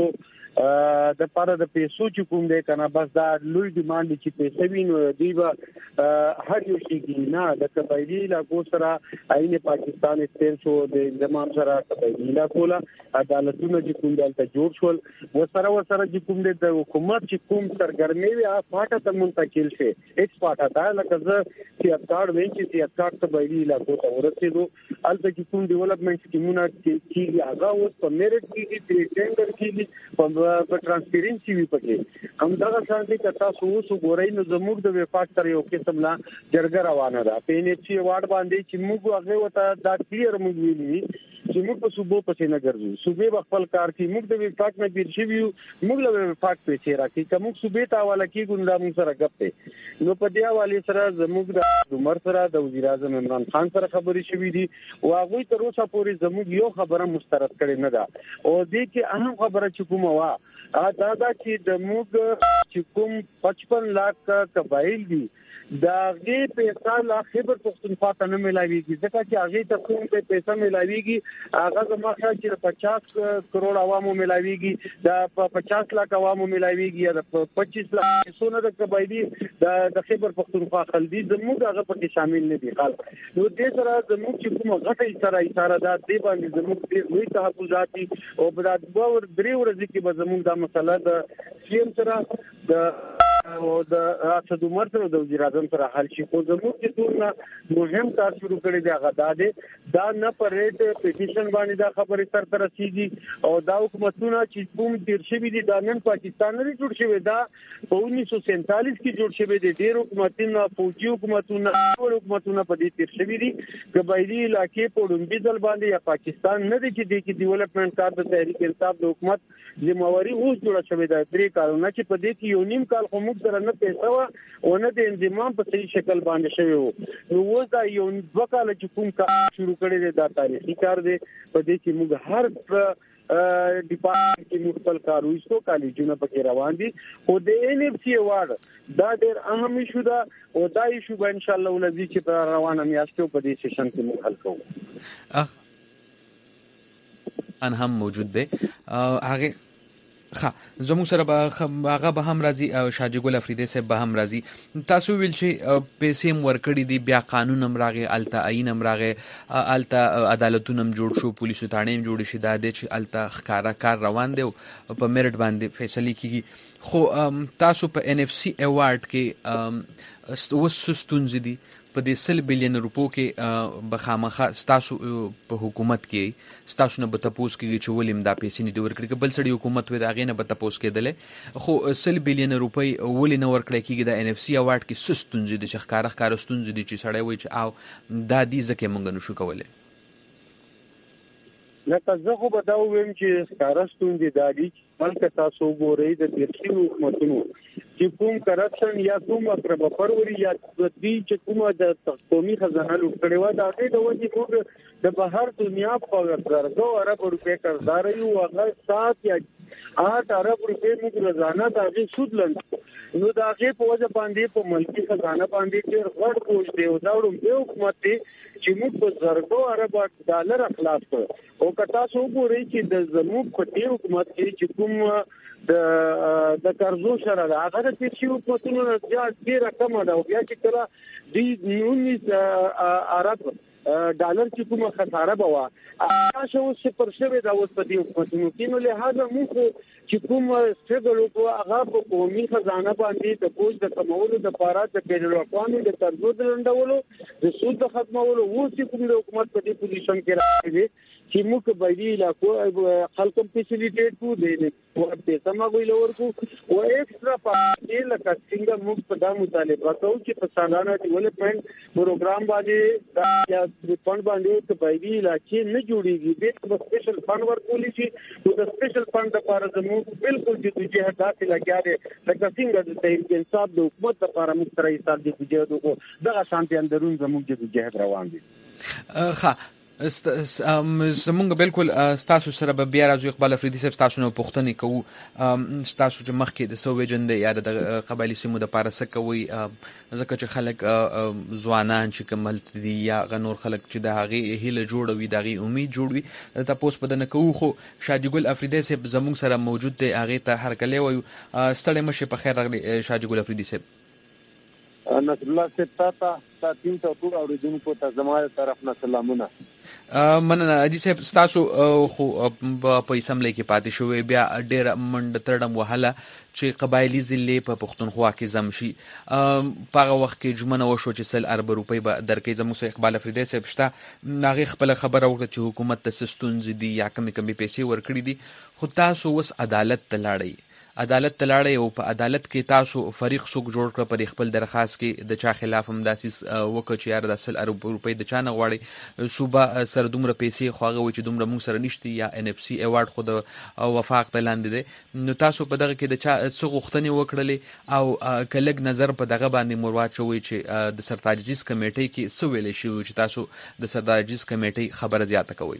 د پاره د پیسو چې کوم دی کنه بس دا لوی ډیماند چې پیسې وینو دی به هر یو شي کې نه د قبایلی علاقو سره عین پاکستان استل شو د زمام سره قبایلی علاقو لا عدالتونه چې کوم دلته جوړ شول وسره چې کوم دی د حکومت چې کوم سرګرمي وي فاټه ته منتقل شي هیڅ فاټه دا لکه چې اکاډ وین چې اکاډ قبایلی علاقو ته ورسېدو البته چې کوم ډیولپمنٹ سکیمونه چې هغه اوس په میرټ کې دي ټینډر کې په ترانسپیرنسي وي پکې هم دا څنګه چې تاسو اوس ګورئ نو زموږ د وفاق تر یو قسم لا جرګه روانه ده په ان اف سی وارد باندې چې موږ هغه وته دا کلیر موږ ویلي چې موږ په صوبو پسې نه ګرځو صوبې خپل کار کوي موږ د وفاق نه بیر شي موږ له وفاق پیسې راکې کوم صوبې ته حواله کیږو دا موږ سره غپ دی نو په دې حواله سره زموږ د عمر سره د وزیر اعظم عمران خان سره خبرې شوې دي او هغه تر اوسه پورې زموږ یو خبره مسترد کړي نه ده او دې کې اهم خبره چې کومه وا دا چې د موږ چې کوم 55 लाख قبایل دي دا غي پیسې لا خبر پښتونخوا ته نه ملاويږي ځکه چې هغه ته کوم پیسې ملاويږي هغه زموږه چې 50 کروڑ عوامو ملاويږي دا 50 लाख عوامو ملاويږي یا 25 लाख سونه د قبایلی د خبر پښتونخوا خلدي زموږ هغه پکې شامل نه دي خلک نو دې سره زموږ چې کوم غټه اشاره ده دې باندې زموږ دې لوی تحفظات او په دغه درې ورځې کې به زموږ د مسله د سیم سره د اسد عمر سره د وزیر اعظم سره حل شي خو زموږ چې ټول مهم کار شروع کړی دی هغه دا نه پر ریټ پټیشن باندې دا خبره تر تر رسیدي او دا حکومتونه چې کوم تیر شوی دي د نن پاکستان لري جوړ شوی دا په 1947 کې جوړ شوی دی ډیر حکومتونه فوجي حکومتونه په دې تیر شوی دي قبایلی علاقې په لومبي ځل باندې یا پاکستان نه دی چې د ډیولپمنٹ کار د تحریک انصاف د حکومت ذمہواری اوس جوړه شوی دی درې کارونه چې په دې کې یو نیم کال خو سره نه پیسې او نه د انضمام په صحیح شکل باندې شوی وو نو اوس دا یو وکاله چې کوم کار شروع کړی دی دا تاریخي کار دی په دې کې موږ هر ډیپارټمنټ کې مختلف کارويستو کالجونه پکې روان دي او د ان اف سی وارد دا ډېر اهم ایشو ده او دا ایشو به ان شاء الله ولذي چې په روانه میاشتو په دې سیشن کې موږ حل کوو ان هم موجود دی هغه زموږ سره هغه به هم راځي او شاجي ګل افریدي صاحب به هم راځي تاسو ویل چې پیسې ورکړي دي بیا قانون هم راغی الته عین هم راغی الته عدالتونه هم جوړ شو پولیسو تاڼې هم جوړ شي دا د چې الته ښکارا کار روان دی په میرټ باندې فیصله کیږي خو تاسو په ان اف سی ایوارډ کې وسستونځ دي په دې 100 بلین روپو کې بخامخه ستاسو په حکومت کې ستاسو نه به تاسو کې چې ولیم دا پیسې نه دی ورکړي بل سړي حکومت وې دا غې نه به تاسو کېدل خو 100 بلین روپۍ ولې نه ورکړي کېږي د ان اف سی ایوارډ کې سستونځ دي چې ښکارا ستونځ دي چې سړی وایي چې او دا دي ځکه مونږ نشو کولای لکه زه خو به دا ویم چې ښکارا ستونځ دي بلکې تاسو ګورئ د تیرشي حکومتونو چې کوم کرپشن یا کوم اقرب پروري یا د دې چې کومه د قومي خزانه لوټ کړي و دا د وځي موږ د بهر دنیا په زرګو ارب روپے قرضدار یو هغه 7 یا 8 روپے موږ روزانه د هغه سود لندو نو دا هغه په وجه باندې په ملکی خزانه باندې ډېر غړ کوج دی او دا وړم حکومت دی چې موږ په زرګو ارب ډالر اخلاص کړو او کتا سو ګوري چې د زموږ په دې حکومت کې چې کوم د قرضو سره هغه د تشریح حکومتونو ډېر کم ده او بیا چې کله د 19 ارب ډالر چې کومه خساره بوا تاسو اوس پر شوه دا اوس په دې حکومتونو کې نو لهدا موږ چې کوم څنګه کو هغه په قومي خزانه باندې د بوج د کمولو د پاره د بینالافغاني د قرضو د لندولو د سود د ختمولو و چې کوم د حکومت په دې پوزیشن کې راځي چې موږ په دې علاقو خلکو فیسیلیټیټ کو دي ورته سماګوي لور کو او ایکسترا پاتې لکه څنګه موږ په دا مطالبه کوو چې په سالانه ډیولپمنٹ پروګرام باندې دا یا فند باندې ته په دې علاقې نه جوړیږي د سپیشل فند ورکول شي نو د سپیشل فند لپاره زموږ بالکل چې دوی هدف لګیاري لکه څنګه د تحریک انصاف د حکومت لپاره موږ تر ایستل دي چې دغه شانتي اندرون زموږ د جهاد روان دي ښه زمونږ بالکل تاسو سره به بیا راځو اقبال افریدي صاحب تاسو نو پوښتنه کوو تاسو چې مخکې د سو ویجن د یا د قبایلی سیمو د پاره څه کوي ځکه چې خلک ځوانان چې کمل دي یا غنور خلک چې د هغه هیله جوړوي دغه امید جوړوي تاسو په دنه کوو خو شاجي ګل افریدي صاحب زمونږ سره موجود دی هغه ته هر کله وي ستړي مشه په خیر راغلی شاجي ګل افریدي صاحب نصر الله صاحب تا تیم ته ټول اوریدونکو ته زموږ طرف نه سلامونه مننه اجي صاحب تاسو خو په اسمبلی کې پاتې شوې بیا ډېر منډ تړم وهله چې قبایلی ضلع په پښتونخوا کې زمشي په وخت کې جمنه وشو چې سل 40 روپۍ به درکې زموږ اقبال افریدي صاحب شته ناغه خپل خبره وکړه چې حکومت ته ستونزې دي یا کمی پیسې ورکړي دي خو تاسو وس عدالت تلاړی او په عدالت کې تاسو فریق څوک جوړ کړ پر خپل درخواست کې د چا خلاف هم داسې وکړ چې یار د 10 روپۍ د چا نه غواړي صوبه سره دومره پیسې خواغه و چې دومره موږ سره نشتی یا ان اف سی ایوارډ خو د وفاق ته لاندې دي نو تاسو په دغه کې د چا څو غوښتنې وکړلې او کلګ نظر په دغه باندې مروات شوی چې د سرتاجیز کمیټې کې څه ویل شي چې تاسو د سرتاجیز کمیټې خبره زیاته کوي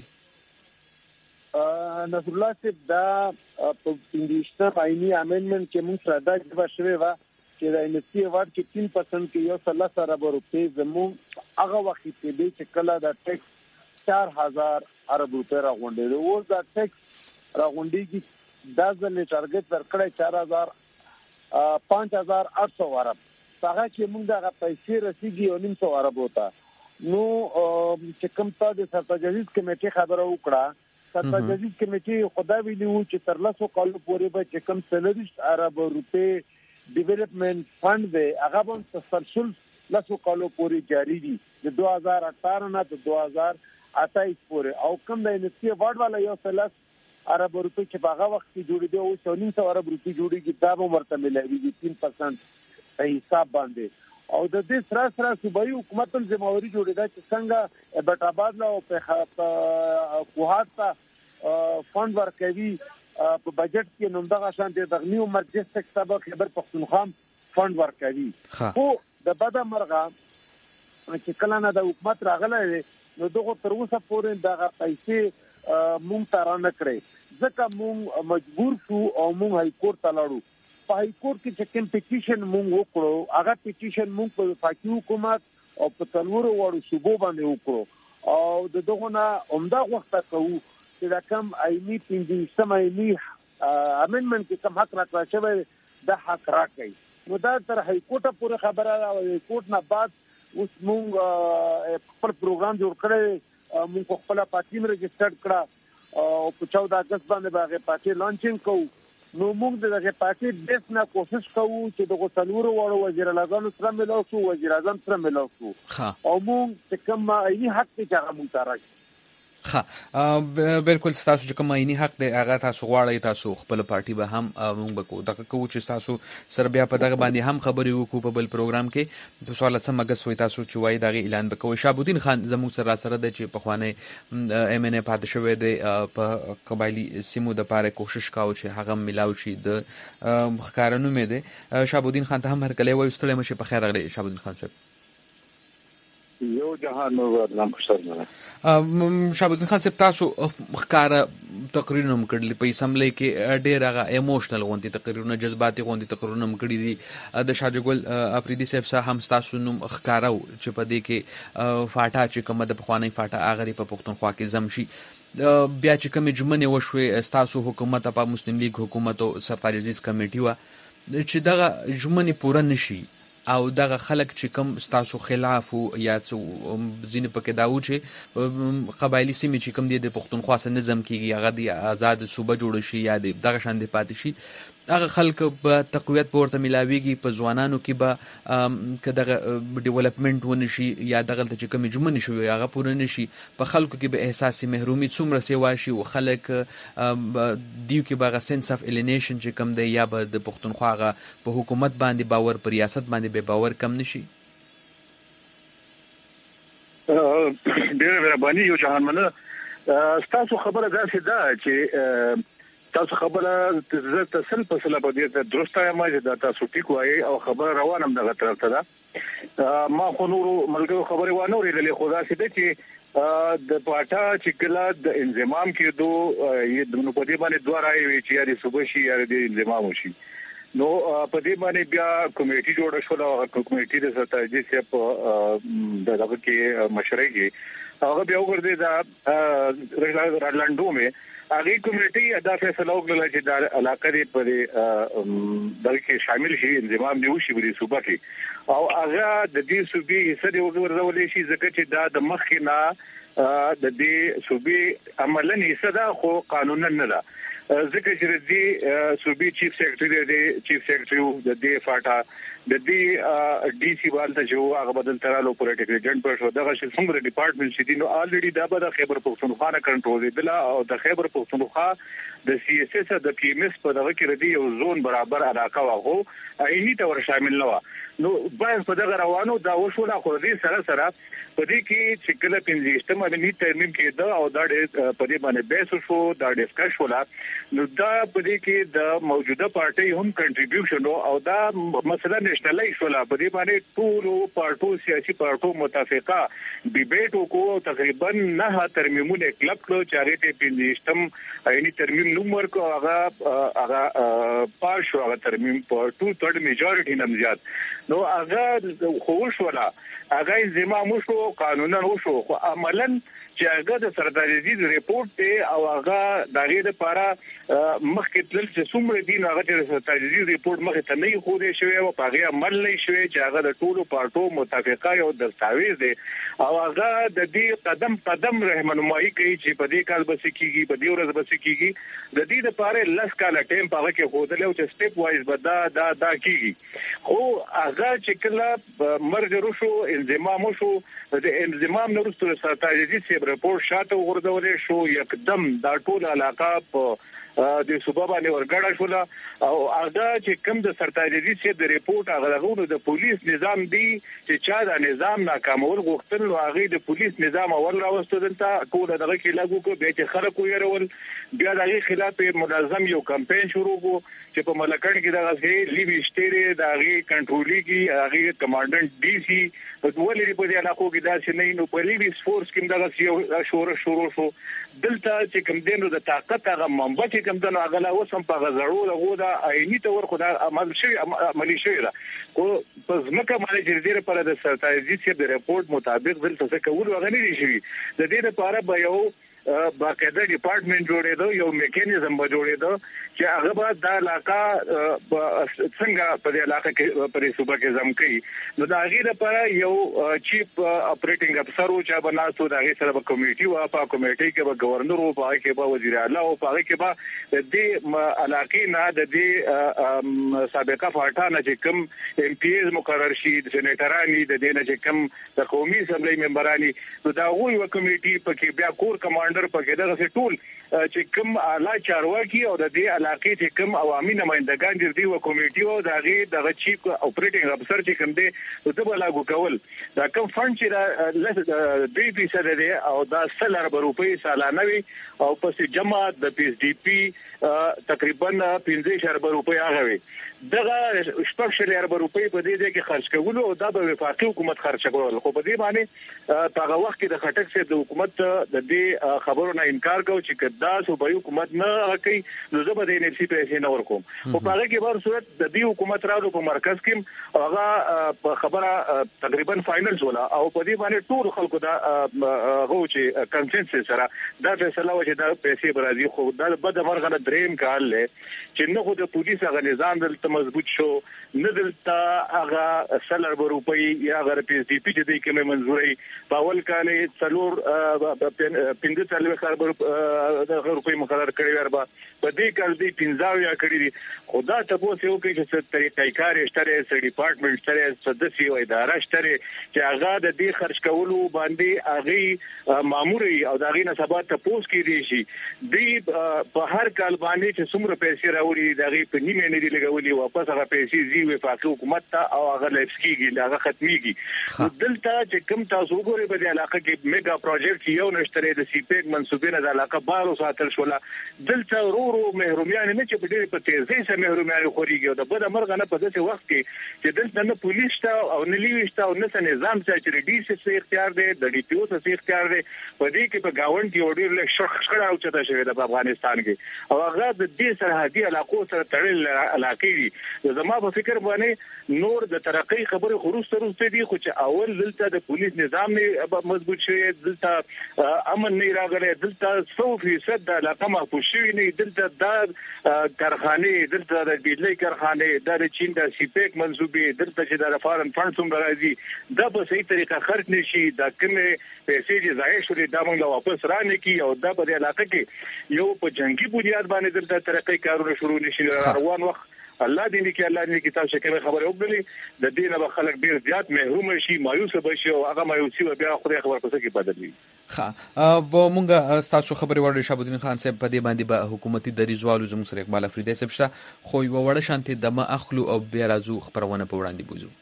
نصر الله صاحب دا په انګلیسي آئینی امندمنت کې موږ سره دا جواب شوی و چې د ان اف سی ایوارډ کې 3% کې یو 13 ارب روپۍ زموږ هغه وخت کې به چې کله دا ټیکس 4000 ارب روپۍ راغونډي او دا ټیکس راغونډي کې دا ځل ټارګټ ورکړی 5800 ارب هغه چې موږ دغه پیسې رسیدي او 900 ارب وتا نو چې کوم ته د سرتاجیز کمیټې خبره وکړه سرتاجیز کمیټې خدا ویلو چې تر 200 کال پورې به چې کوم 30 ارب روپۍ ډیولپمنٹ فند دی هغه به تسلسل 200 کال پورې جاری دي د 2018 نه د 2028 پورې او کوم د ان اف سی ایوارډ والا یو 30 ارب روپۍ چې هغه وخت کې جوړې دي او 900 ارب روپۍ جوړېږي دا به ورته ملایوي 3% په حساب باندې او د دې سره صوبایي حکومت هم ذمہواری جوړې ده چې څنګه بیت آباد له په کوهات فند ورکوي په بجټ کې نوم دغه شان د غنیو مرکز سبا خبر پښتونخوا فند ورکوي خو د بده مرغه چې کله نه د حکومت راغله نو دغه تر اوسه پورې دغه پیسې مونږ تر نه کړې ځکه مونږ مجبور شو او مونږ هاي کورټ ته لاړو په هاي کورټ کې چې کوم پټیشن مونږ وکړو هغه پټیشن مونږ په فاکي حکومت او په تلورو وړو صوبو باندې وکړو او دغه نه عمده وخت کوو چې دا کوم آئینی 15 آئینی امندمنت کې کوم حق راکړل شوی د حق راکړي نو دا تر هاي کورټ پورې خبره او هاي کورټ نه بعد اوس مونږ خپل پروګرام جوړ کړی مونږ خپل پاتیم ريجسترډ کړه او په 14 اگست باندې باغه پاتې لانچینګ کوو نو موږ دغه پاتې دیس نه کوشش کوو چې دغه څلورو وړو وزیر اعظم سره ملو شو وزیر اعظم سره ملو شو او موږ کوم عیني حق ته هغه مونږ راځي بالکل تاسو چې کوم عیني حق دی هغه تاسو غواړئ تاسو خپل پارټي به هم موږ بکو دغه کوو چې تاسو سره بیا په دغه باندې هم خبرې وکړو په بل پروګرام کې په 14 اگست وای تاسو چې وای دغه اعلان وکوي شابودین خان زموږ سره د چې په خوانه ام ان ا پاتې شوې دی په قبایلی سیمو د پاره کوشش کاوه چې هغه ملاوي شي د ښکارانو مې دی شابودین خان ته هم هر کله وای ستړي مشه په خیر راغلی شابودین خان صاحب یو جهان ورنام پښتنه شهاب الدین خان صاحب تاسو ښکارا تقریرونه مکړل په اسمبلی کې ډېر هغه ایموشنل غونډې تقریرونه جذباتي غونډې تقریرونه مکړي دي د شاجګل افریدي صاحب سره هم تاسو نوم ښکاراو چې په دې کې فاټا چې کومه د پخوانی فاټا هغه په پښتونخوا کې زمشي بیا چې کومې جمنې وشوي تاسو حکومت په مسلم لیگ حکومت او سرتاج عزیز کمیټي و چې دغه جمنې پوره نشي او دغه خلک چې کوم ستاسو خلاف یا ځینې پکې داو چې قبایلی سیمې چې کوم دي د پښتونخوا سره نظم کیږي هغه د آزاد صوبه جوړ شي یا دغه شان د پاتې شي هغه خلک په تقویت پورته ملاويږي په ځوانانو کې به کداغه ډیولپمنٹ ونشي یا دغه چې کوم جمع نشي هغه پوره نشي په خلکو کې به احساس محرومي څومره سی واشي او خلک دیو کې به سنس اف الینیشن چې کوم دی یا به د پښتونخوا په حکومت باندې باور پر ریاست باندې به باور کم نشي ډېر مهرباني یو جهان مننه تاسو خبره داسې ده چې تاسو خبره د تسل په سلا په دې درسته ما چې تاسو ټیک وایي او خبره روانم دغه طرف ته ده ما خو نور ملګرو خبره وانه ورېدلې خدا سي ده چې د پاټا چې کله د انضمام کېدو د نو په دې باندې دوه راي وی چې یاري صبح شي یاري د انضمام وشي نو په دې باندې بیا کمیټي جوړه شو او کمیټي د ستاجي سي په دغه کې مشورې کې هغه بیا وګورئ دا رلانډو مې هغه کمیټي دا فیصله وکړه چې د علاقې په دغه شامل شي انضمام دی وشي په صوبه کې او هغه د دې صوبې حصہ دی ورزولې شي ځکه چې دا د مخینه د دې صوبې عملاً حصہ دا خو قانونا نه ده ځکه چې د دې صوبې چیف سیکریټری دی چیف سیکریټری د دې فاټا د دې ډي سي والته چې هغه بدل ترالو پولیټیکل ایجنټ پر شو دغه چې څومره ډپارټمنټ شې دي نو الریډي دا به د خیبر پختونخوا نه کنټرول دی او د خیبر پختونخوا د سی اس اس د پی ام اس په دغه کې ردی یو زون برابر علاقه واغو عیني تور شامل نه نو باید په دغه روانو دا وشو لا خو دې سره په دې کې چې کله پنځشتم باندې ترمیم کېده او دا په دې باندې بیس شو دا ډیسکس ولا نو دا په دې کې د موجوده پارټي هم کنټریبیوشن او دا مثلا نېشنلایز ولا په دې باندې ټول پارټو سیاسي پارټو متفقه ډیبیټ وکړو تقریبا نه ترمیمونه کلب کړو چې هغه ته پنځشتم عیني ترمیم نومور کو هغه پاس شو هغه ترمیم په 2/3 میجورټي نه زیات نو هغه خوش ولا هغه زمام شو قانونا وشو خو عملاً چې هغه د سردار عزیز ریپورت ته او هغه دغه لپاره مخکې تل چې څومره دین هغه د سردار عزیز ریپورت مخې ته نه خو دې شوی او هغه عمل نه شوی چې هغه د ټولو پارټو متفقه یو دستاویز دی او هغه د دې قدم رهنمایي کوي چې په دې کال بس کیږي په دې ورځ بس کیږي د دې لپاره لس کاله ټیم په هغه کې خو دلته چې سټپ وایز به دا کیږي خو هغه چې کله مرګ شو انضمام شو د انضمام نورستو سردار عزیز رپورت شاته ورغولې شو یکدم دا ټول علاقه په د صوبه باندې ورګړه شو او هغه چې کوم د سرتاج عزیز چې د ریپورت هغه غوړو د پولیس نظام دی چې چا د نظام ناکامول غوښتل او هغه د پولیس نظام اول راوستو دلته ټول دغه کې لاګو کو به چې خلک ويرول بیا دغه خلاف منظم یو کمپاین شروع کو چې په ملکړ کې دغه سي لیوی سټيره دغه کنټرولي کې هغه کمانډنټ ډي سي ولې په دې علاقو کې دا چې نه نو په لیوی فورس کې دغه شروع شو دلته چې کوم دینو د طاقت هغه منبع چې کوم دنو هغه لا وسم په غزړو لغو دا عیني تور خدا عملی شوی دا کو په ځمکه باندې چې دې لپاره د سرتاج عزیز د ریپورت مطابق دلته څه کول غنی دي شي د دې لپاره به یو باقاعده ډپارټمنټ جوړېدو یو میکانیزم به جوړېدو چې هغه به د علاقه څنګه په دې علاقه کې پرې صوبه کې زم کوي نو دا غیر لپاره یو چیف اپریټینګ افسر او چې بناسو دا غیر سره کمیټي او په کمیټي کې به گورنر او په کې به وزیر اعلی او په کې به د دې علاقې نه د دې سابقه فاټانه چې کوم ام پی ایز مقرر شي د سېنیټرانی د دې نه چې کوم د قومي اسمبلی ممبرانی نو دا غوي کمیټي په کې بیا کور کمانډ کمانډر پکې دغه ټول چې کوم اعلی چارواکي او د دې علاقې چې کوم عوامي نمائندگان دي او کمیټي او دغه چیف اپریټینګ افسر چې کوم دی د بلاګو کول دا کوم فند چې 2% دی او دا 100 روپۍ سالانه وي او پس جمع د پی اس ډي پی تقریبا 15 روپۍ هغه وي دغه 14 روپۍ په دې کې خرج کول او دا د وفاقي حکومت خرج کول خو په دې باندې هغه وخت کې د خټک سره د حکومت د دې خبرو نه انکار کوي چې کدا صوبایي حکومت نه کوي نو زه به د انرژي پیسې نه ورکوم او په هغه کې په صورت د دې حکومت راځو په مرکز کې هغه خبره تقریبا فائنل ولا او په دې باندې ټول خلکو دا هغه چې کنسنسس سره دا فیصله و چې دا پیسې برازي خو دا بد مرغه دریم کال له چې نو د پولیس هغه نظام دلته مضبوط شو نه دلته هغه 100 روپۍ یا هغه پی اس ډي پی چې د کومه منزوري په اول کال څلور 15 روپۍ مقرر کړی وربا په دې کال دی 15 یا کړی دي خدا ته په څه وکړي چې طریقې کار اشتره سره ډپارټمنټ سره سدسي او اداره اشتره چې هغه د دې خرج کولو باندې هغه ماموري او دغه نسبات ته پوس کې دي شي دی په هر کال باندې چې څومره پیسې راوړي دغه په نیمه نه دي لګولي واپس هغه پیسې زی وفاقي حکومت ته او هغه لفسکیږي هغه ختميږي دلته چې کوم تاسو وګورئ په دې علاقه کې میگا پروجیکټ یو نشته د سی پیک منسوبینه د علاقه بارو ساتل شول دلته ورو مهرومیان نه چې په دې په تیزی سره مهرومیان خوريږي او د بده مرغه نه په داسې وخت کې چې دلته نه پولیس ته او نه لیويشته او نه نظام چې ډي سي سره اختیار دی د ډي پی او سره اختیار دی په دې کې په گاوند کې وړي له شخړه او چته شوی د افغانستان کې او هغه د دې سرحدي علاقو سره تړل علاقې دي زما په فکر باندې نور د ترقۍ خبره خروسته دي خو چې اول دلته د پولیس نظام نه مضبوط شوی دلته امن نه راغلی دلته 100% د علاقه محفوظ شوی نه دلته د کارخانه دلته د بجلی کارخانه د چین د سی پیک منسوبې دلته چې د فارن فند څومره راځي دا په صحیح طریقه خرج نشي دا کومه پیسې چې ضایع شولې دا موږ واپس را نه کی او دا په علاقه کې یو په جنگي بنیاد باندې دلته ترقۍ کارونه شروع نشي روان وخت الله دې کې الله دې کې تاسو کومه خبره وکړي د دې نه خلک ډیر زیات محروم شي مایوس بشي او هغه مایوسي بیا خدای خبر پسې کې بدلوي ښه به مونږ تاسو خبرې وړي شابودین خان صاحب په دې باندې به حکومتي دریزوالو زموږ سره اقبال افریدی صاحب شته خو یو وړه شانتي دمه اخلو او بیا راځو خبرونه په وړاندې بوزو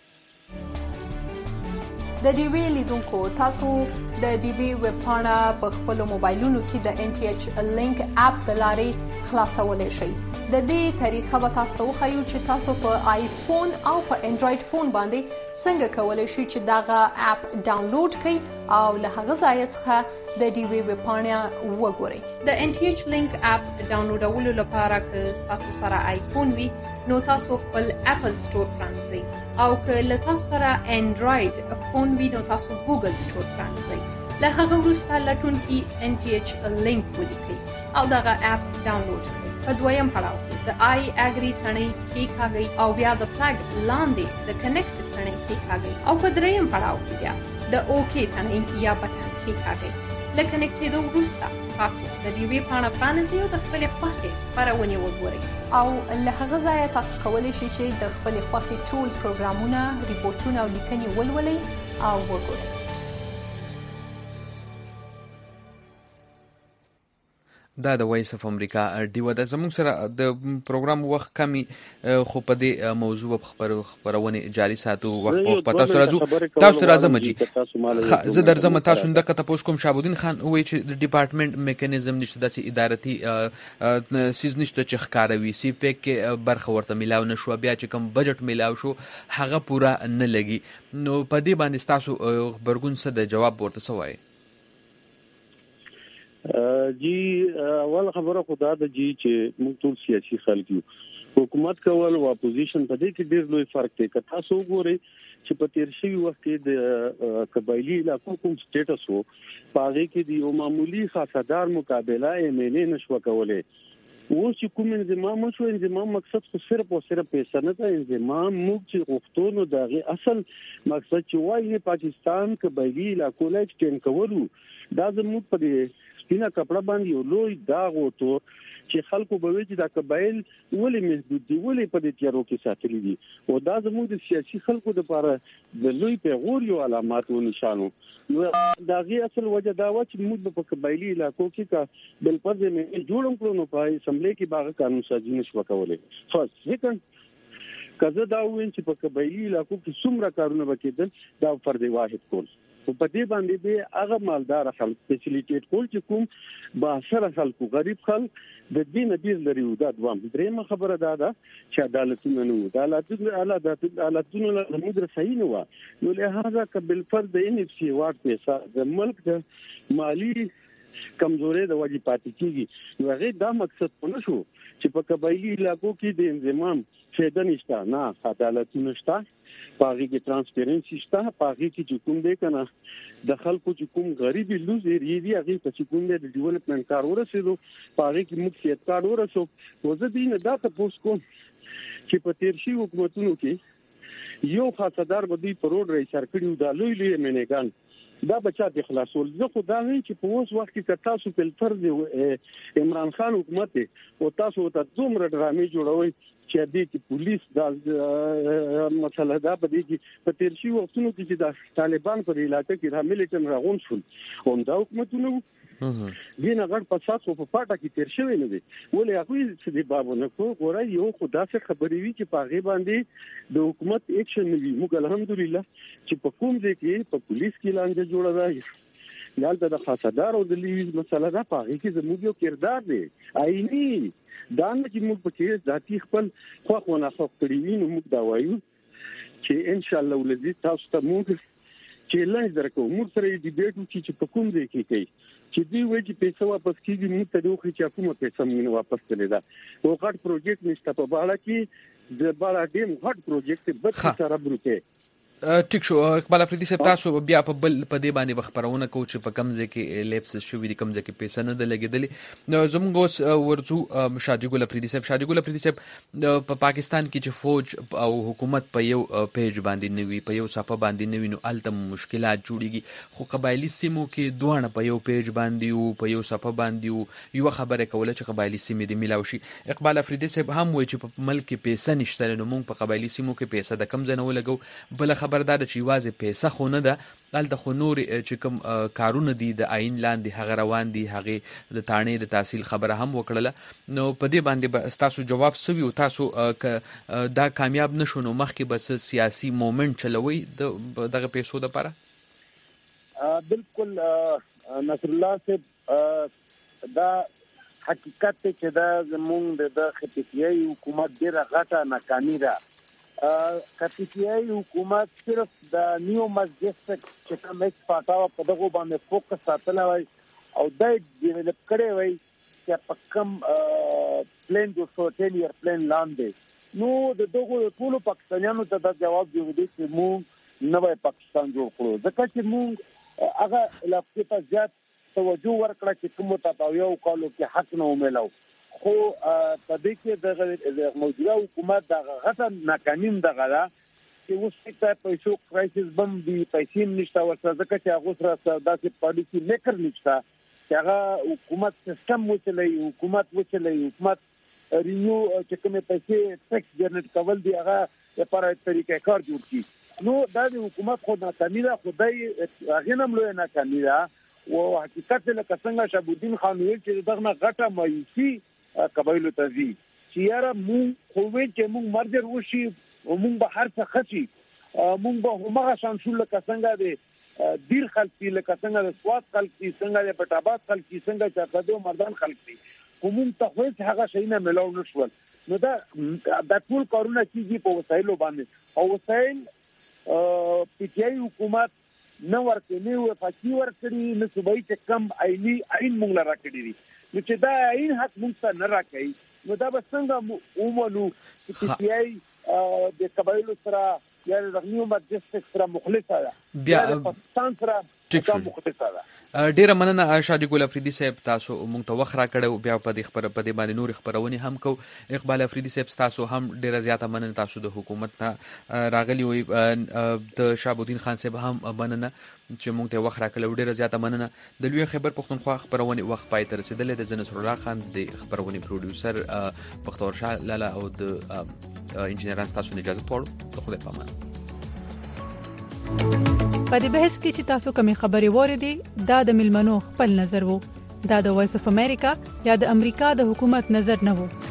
د ډي وی لیدونکو تاسو د ډي وی ویب پاڼه په خپل موبایلونو کې د ان ټي ایچ لینک اپ د لارې خلاصولای شئ د دې طریقه به تاسو خو چې تاسو په آیفون او په انډراید فون باندې څنګه کولای شئ چې داغه اپ ډاونلوډ کړئ او له هغه ځای څخه د ډي وی ویب پاڼه وګورئ د ان ټي ایچ لینک اپ ډاونلوډولو لپاره که تاسو سره آیفون وي نو تاسو خپل اپل سٹور پرانځئ او که له تاسو سره انډراید فون وي نو تاسو ګوګل سٹور پرانځئ له هغه وروسته لټون کې ان ټي ایچ لینک ولیکئ او دغه اپ ډاونلوډ کړئ په دویم پړاو کې د آی اګری ثنې کې کاږي او بیا د فلګ لاندې د کنیکټ ثنې کې کاږي او په دریم پړاو کې بیا د اوکی ثنې یا بټن کې کاږي لکه کنیکټ د وروسته تاسو د دې وی پاڼه پرانځئ او د خپل خوښې خبرونه وګورئ او له هغه ځای تاسو کولی شئ چې د خپل خوښې ټول پروګرامونه ریپورتونه او لیکنې ولولئ او وګورئ دا د وایس اف امریکا ډیو د زموږ سره د پروګرام وخت کمی خو په دې موضوع خبرونه جاري ساتو وخت په تاسو راځم جی زه درځم تاسو د کته پوس کوم شابودین خان وایي چې د ډپارټمنټ میکانیزم نشته د ادارتي سیز نشته چې ښکاروي سی پیک برخه ورته ملاو نشو بیا چې کوم بجټ ملاو شو هغه پورا نه لګي نو په دې باندې تاسو خبرګون څه د جواب ورته سوای جی اول خبره خدا د جی چې موږ ټول سیاسي خلک یو حکومت کول او اپوزیشن په دې کې ډېر لوی فرق دی که تاسو وګورئ چې په تیر شوي وخت کې د قبایلی علاقو کوم سټیټس وو په کې د یو معمولی خاصدار مقابله یې نشو کولای اوس چې کوم انضمام شو انضمام مقصد خو صرف او صرف پیسې نه ده انضمام موږ چې غوښتنو دغه اصل مقصد چې وایي پاکستان قبایلی علاقو لا اکسټند کولو دا زموږ په سپینه کپړه باندې یو لوی داغ وته چې خلکو به وی چې دا قبایل ولې محدود دي ولې په دې تیارو کې ساتلي دي او دا زموږ د سیاسي خلکو لپاره د لوی پیغور یو علامات او نشانو نو دا غي اصل وجه دا و چې موږ په قبایلی علاقو کې کا بل پر دې جوړم کړو نو په اسمبلی کې باغ قانون سازي نشو کولای فرست سیکنډ کزه دا وین چې په قبایلی علاقو کې څومره کارونه وکړل دا فرد واحد کول په دې باندې به هغه مالدار خلک فیسیلیټیټ کول چې کوم باسره خلکو غریب خلک د دین دې لري دا دوام درېمه خبره ده چې عدالت نه و عدالتونه له موږ صحیح نه و نو له هغه قبل فرد ان اف سی واټ پیسې د ملک د مالی کمزوري د وجې پاتې کیږي نو هغه دا مقصد پونه شو چې په قبایلی علاقو کې د انضمام فائدہ نشته نه عدالت نشته پاغي کې ترانسپیرنسي شته پاغي کې چې کوم دی کنه د خلکو چې کوم غریبي لوز ایری هغه چې کوم دی د ډیولپمنٹ کار ورسېدو پاغي کې مخکې کار ورسو وزه دین دا تاسو کوم چې په تیر شي حکومتونو کې یو خاصدار بدی پروډ رئیس سرکړیو د لوی منګان دا بچا د خلاصول زه خو دا نه چې په اوس وخت کې تاسو په فرض عمران خان حکومت او تاسو ته دومره ډرامې جوړوي چې د دې پولیس دا مسله دا په دې کې په تیر شي وختونو کې چې د طالبان په علاقې کې د ملیټن راغون شول او دا حکومتونو دینه غړ په ساتو په پټه کې تیر شوی نه دی ولې هغه چې د بابونه کو ګورای یو خدا څخه خبرې وی چې پاغه باندې د حکومت اکشن نیوي موږ الحمدلله چې په کوم ځای کې په پولیس کې لاندې جوړه ده یالته د خاصدار او د لیوز مسله ده پاغه کې زموږ یو کردار دی آئینی دا نه چې موږ په کې ذاتی خپل خوښونه کړی وي نو موږ دا وایو چې ان شاء الله ولدي تاسو ته موږ چې لږ درکو موږ سره ډیبیټ وکړو چې په کوم ځای کې کوي چې دوی وایي چې پیسې واپس کیږي موږ ته دوی چې کومه پیسې موږ واپس کړي دا او غټ پروجیکټ نشته په بالا کې د بالا ډیم غټ پروجیکټ به سره بروته ټیک شو اقبال افریدي صاحب تاسو بیا په بل په دې باندې خبرونه کوو چې په کمزې کې لیپس شوې دي کمزې کې پیسې نه لګېدلې نو زموږ ورڅو شادي ګل افریدي صاحب په پاکستان کې چې فوج او حکومت په یو پیج باندې نوي په یو صفه باندې نوي نو الته مشکلات جوړيږي خو قبایلی سیمو کې دوه په یو پیج باندې او په یو صفه باندې یو خبره کوله چې قبایلی سیمې د ملاوي اقبال افریدي صاحب هم وایي چې په ملک کې پیسې نشته نو موږ په قبایلی سیمو کې پیسې د کم ځنه ولګو بل خبردار چې واځي پیسې خو نه ده دلته خو نور چې کوم کارونه دي د عین لاندې هغه روان دي هغه د تانې د تحصیل خبره هم وکړله نو په دې باندې تاسو جواب سوي او تاسو دا کامیاب نشو نو مخکې بس سیاسي مومنت چلوي دغه پیسو د لپاره بالکل نصر الله صاحب دا حقیقت چې دا زمونږ د خپلوي حکومت ډیره غټه ناکامي ده کپیټیای حکومت صرف د نیو مجلسټک چې کوم ایکسپاټاو په دغه باندې فوکس ساتلی وای او د ډیولپ کړي وای چې په کم پلان جو 10 ایئر پلان لاندې نو د دغه ټول پاکستانیانو ته دا جواب دی چې موږ نوې پاکستان جوړ کړو ځکه چې موږ هغه علاقې ته زیات توجه ورکړه چې کوم ته یو کالو کې حق نه وملو خو په دې کې د موجوده حکومت د غټه ناکامین دغه دا چې اوس ته پیسو کرایسس بم دی پیسې نشته ورته ځکه چې هغه سره داسې پالیسي میکر نشته چې هغه حکومت سیستم وچلې حکومت ریو چې کومه پیسې ټیکس جنریټ کول دی هغه لپاره طریقې کار جوړ کی نو دا د حکومت خو ناکامي ده خدای هغه نم لوی ناکامي ده او حقیقت لکه څنګه شابودین خان ویل چې دغه غټه مایوسی قبایلو تزي چې یاره مونږ خو چې مونږ مرجر وشي او مونږ به هر څه خچي مونږ به همغه شانشول لکه څنګه دي دیر خلک لکه څنګه د سواد خلک څنګه د پټاباد خلک څنګه چې قدو مردان خلک دي کوم ته خو هغه شي نه ملو نشول نو دا ټول کارونه کیږي په وسایلو باندې او وسایل پټیای حکومت نو ورته نیو فقیر ورکړي نو صوبای چې کم عین مونږ لرا کړی دي نو چې دا عین حق مونږ ته نه راکړي نو دا به څنګه ومنو چې پټیای د قبایلو سره یا د نیو مجلس سره مخلصه ده بیا پاکستان سره ټیک شو. ډیره مننه شادي ګل افریدي صاحب، تاسو مونږ ته وخت راکړو، بیا په دې باندې نور خبرونه هم کو. اقبال افریدي صاحب تاسو هم ډیره زیاته مننه، تاسو د حکومت نه راغلی وي. د شهاب الدین خان صاحب هم مننه چې مونږ ته وخت راکړو، ډیره زیاته مننه. د لوی خیبر پښتونخوا خبرونه وخت پای ته رسیدلې. د نصر الله خان د خبرونه پروډوسر بختور شاه لالا او د انجنیران تاسو نه اجازه غواړو. د خدای په امان. په دې بحث کې چې تاسو کومې خبرې واورېدې دا د ملمنو خپل نظر وو، دا د وایس اف امریکا یا د امریکا د حکومت نظر نه وو.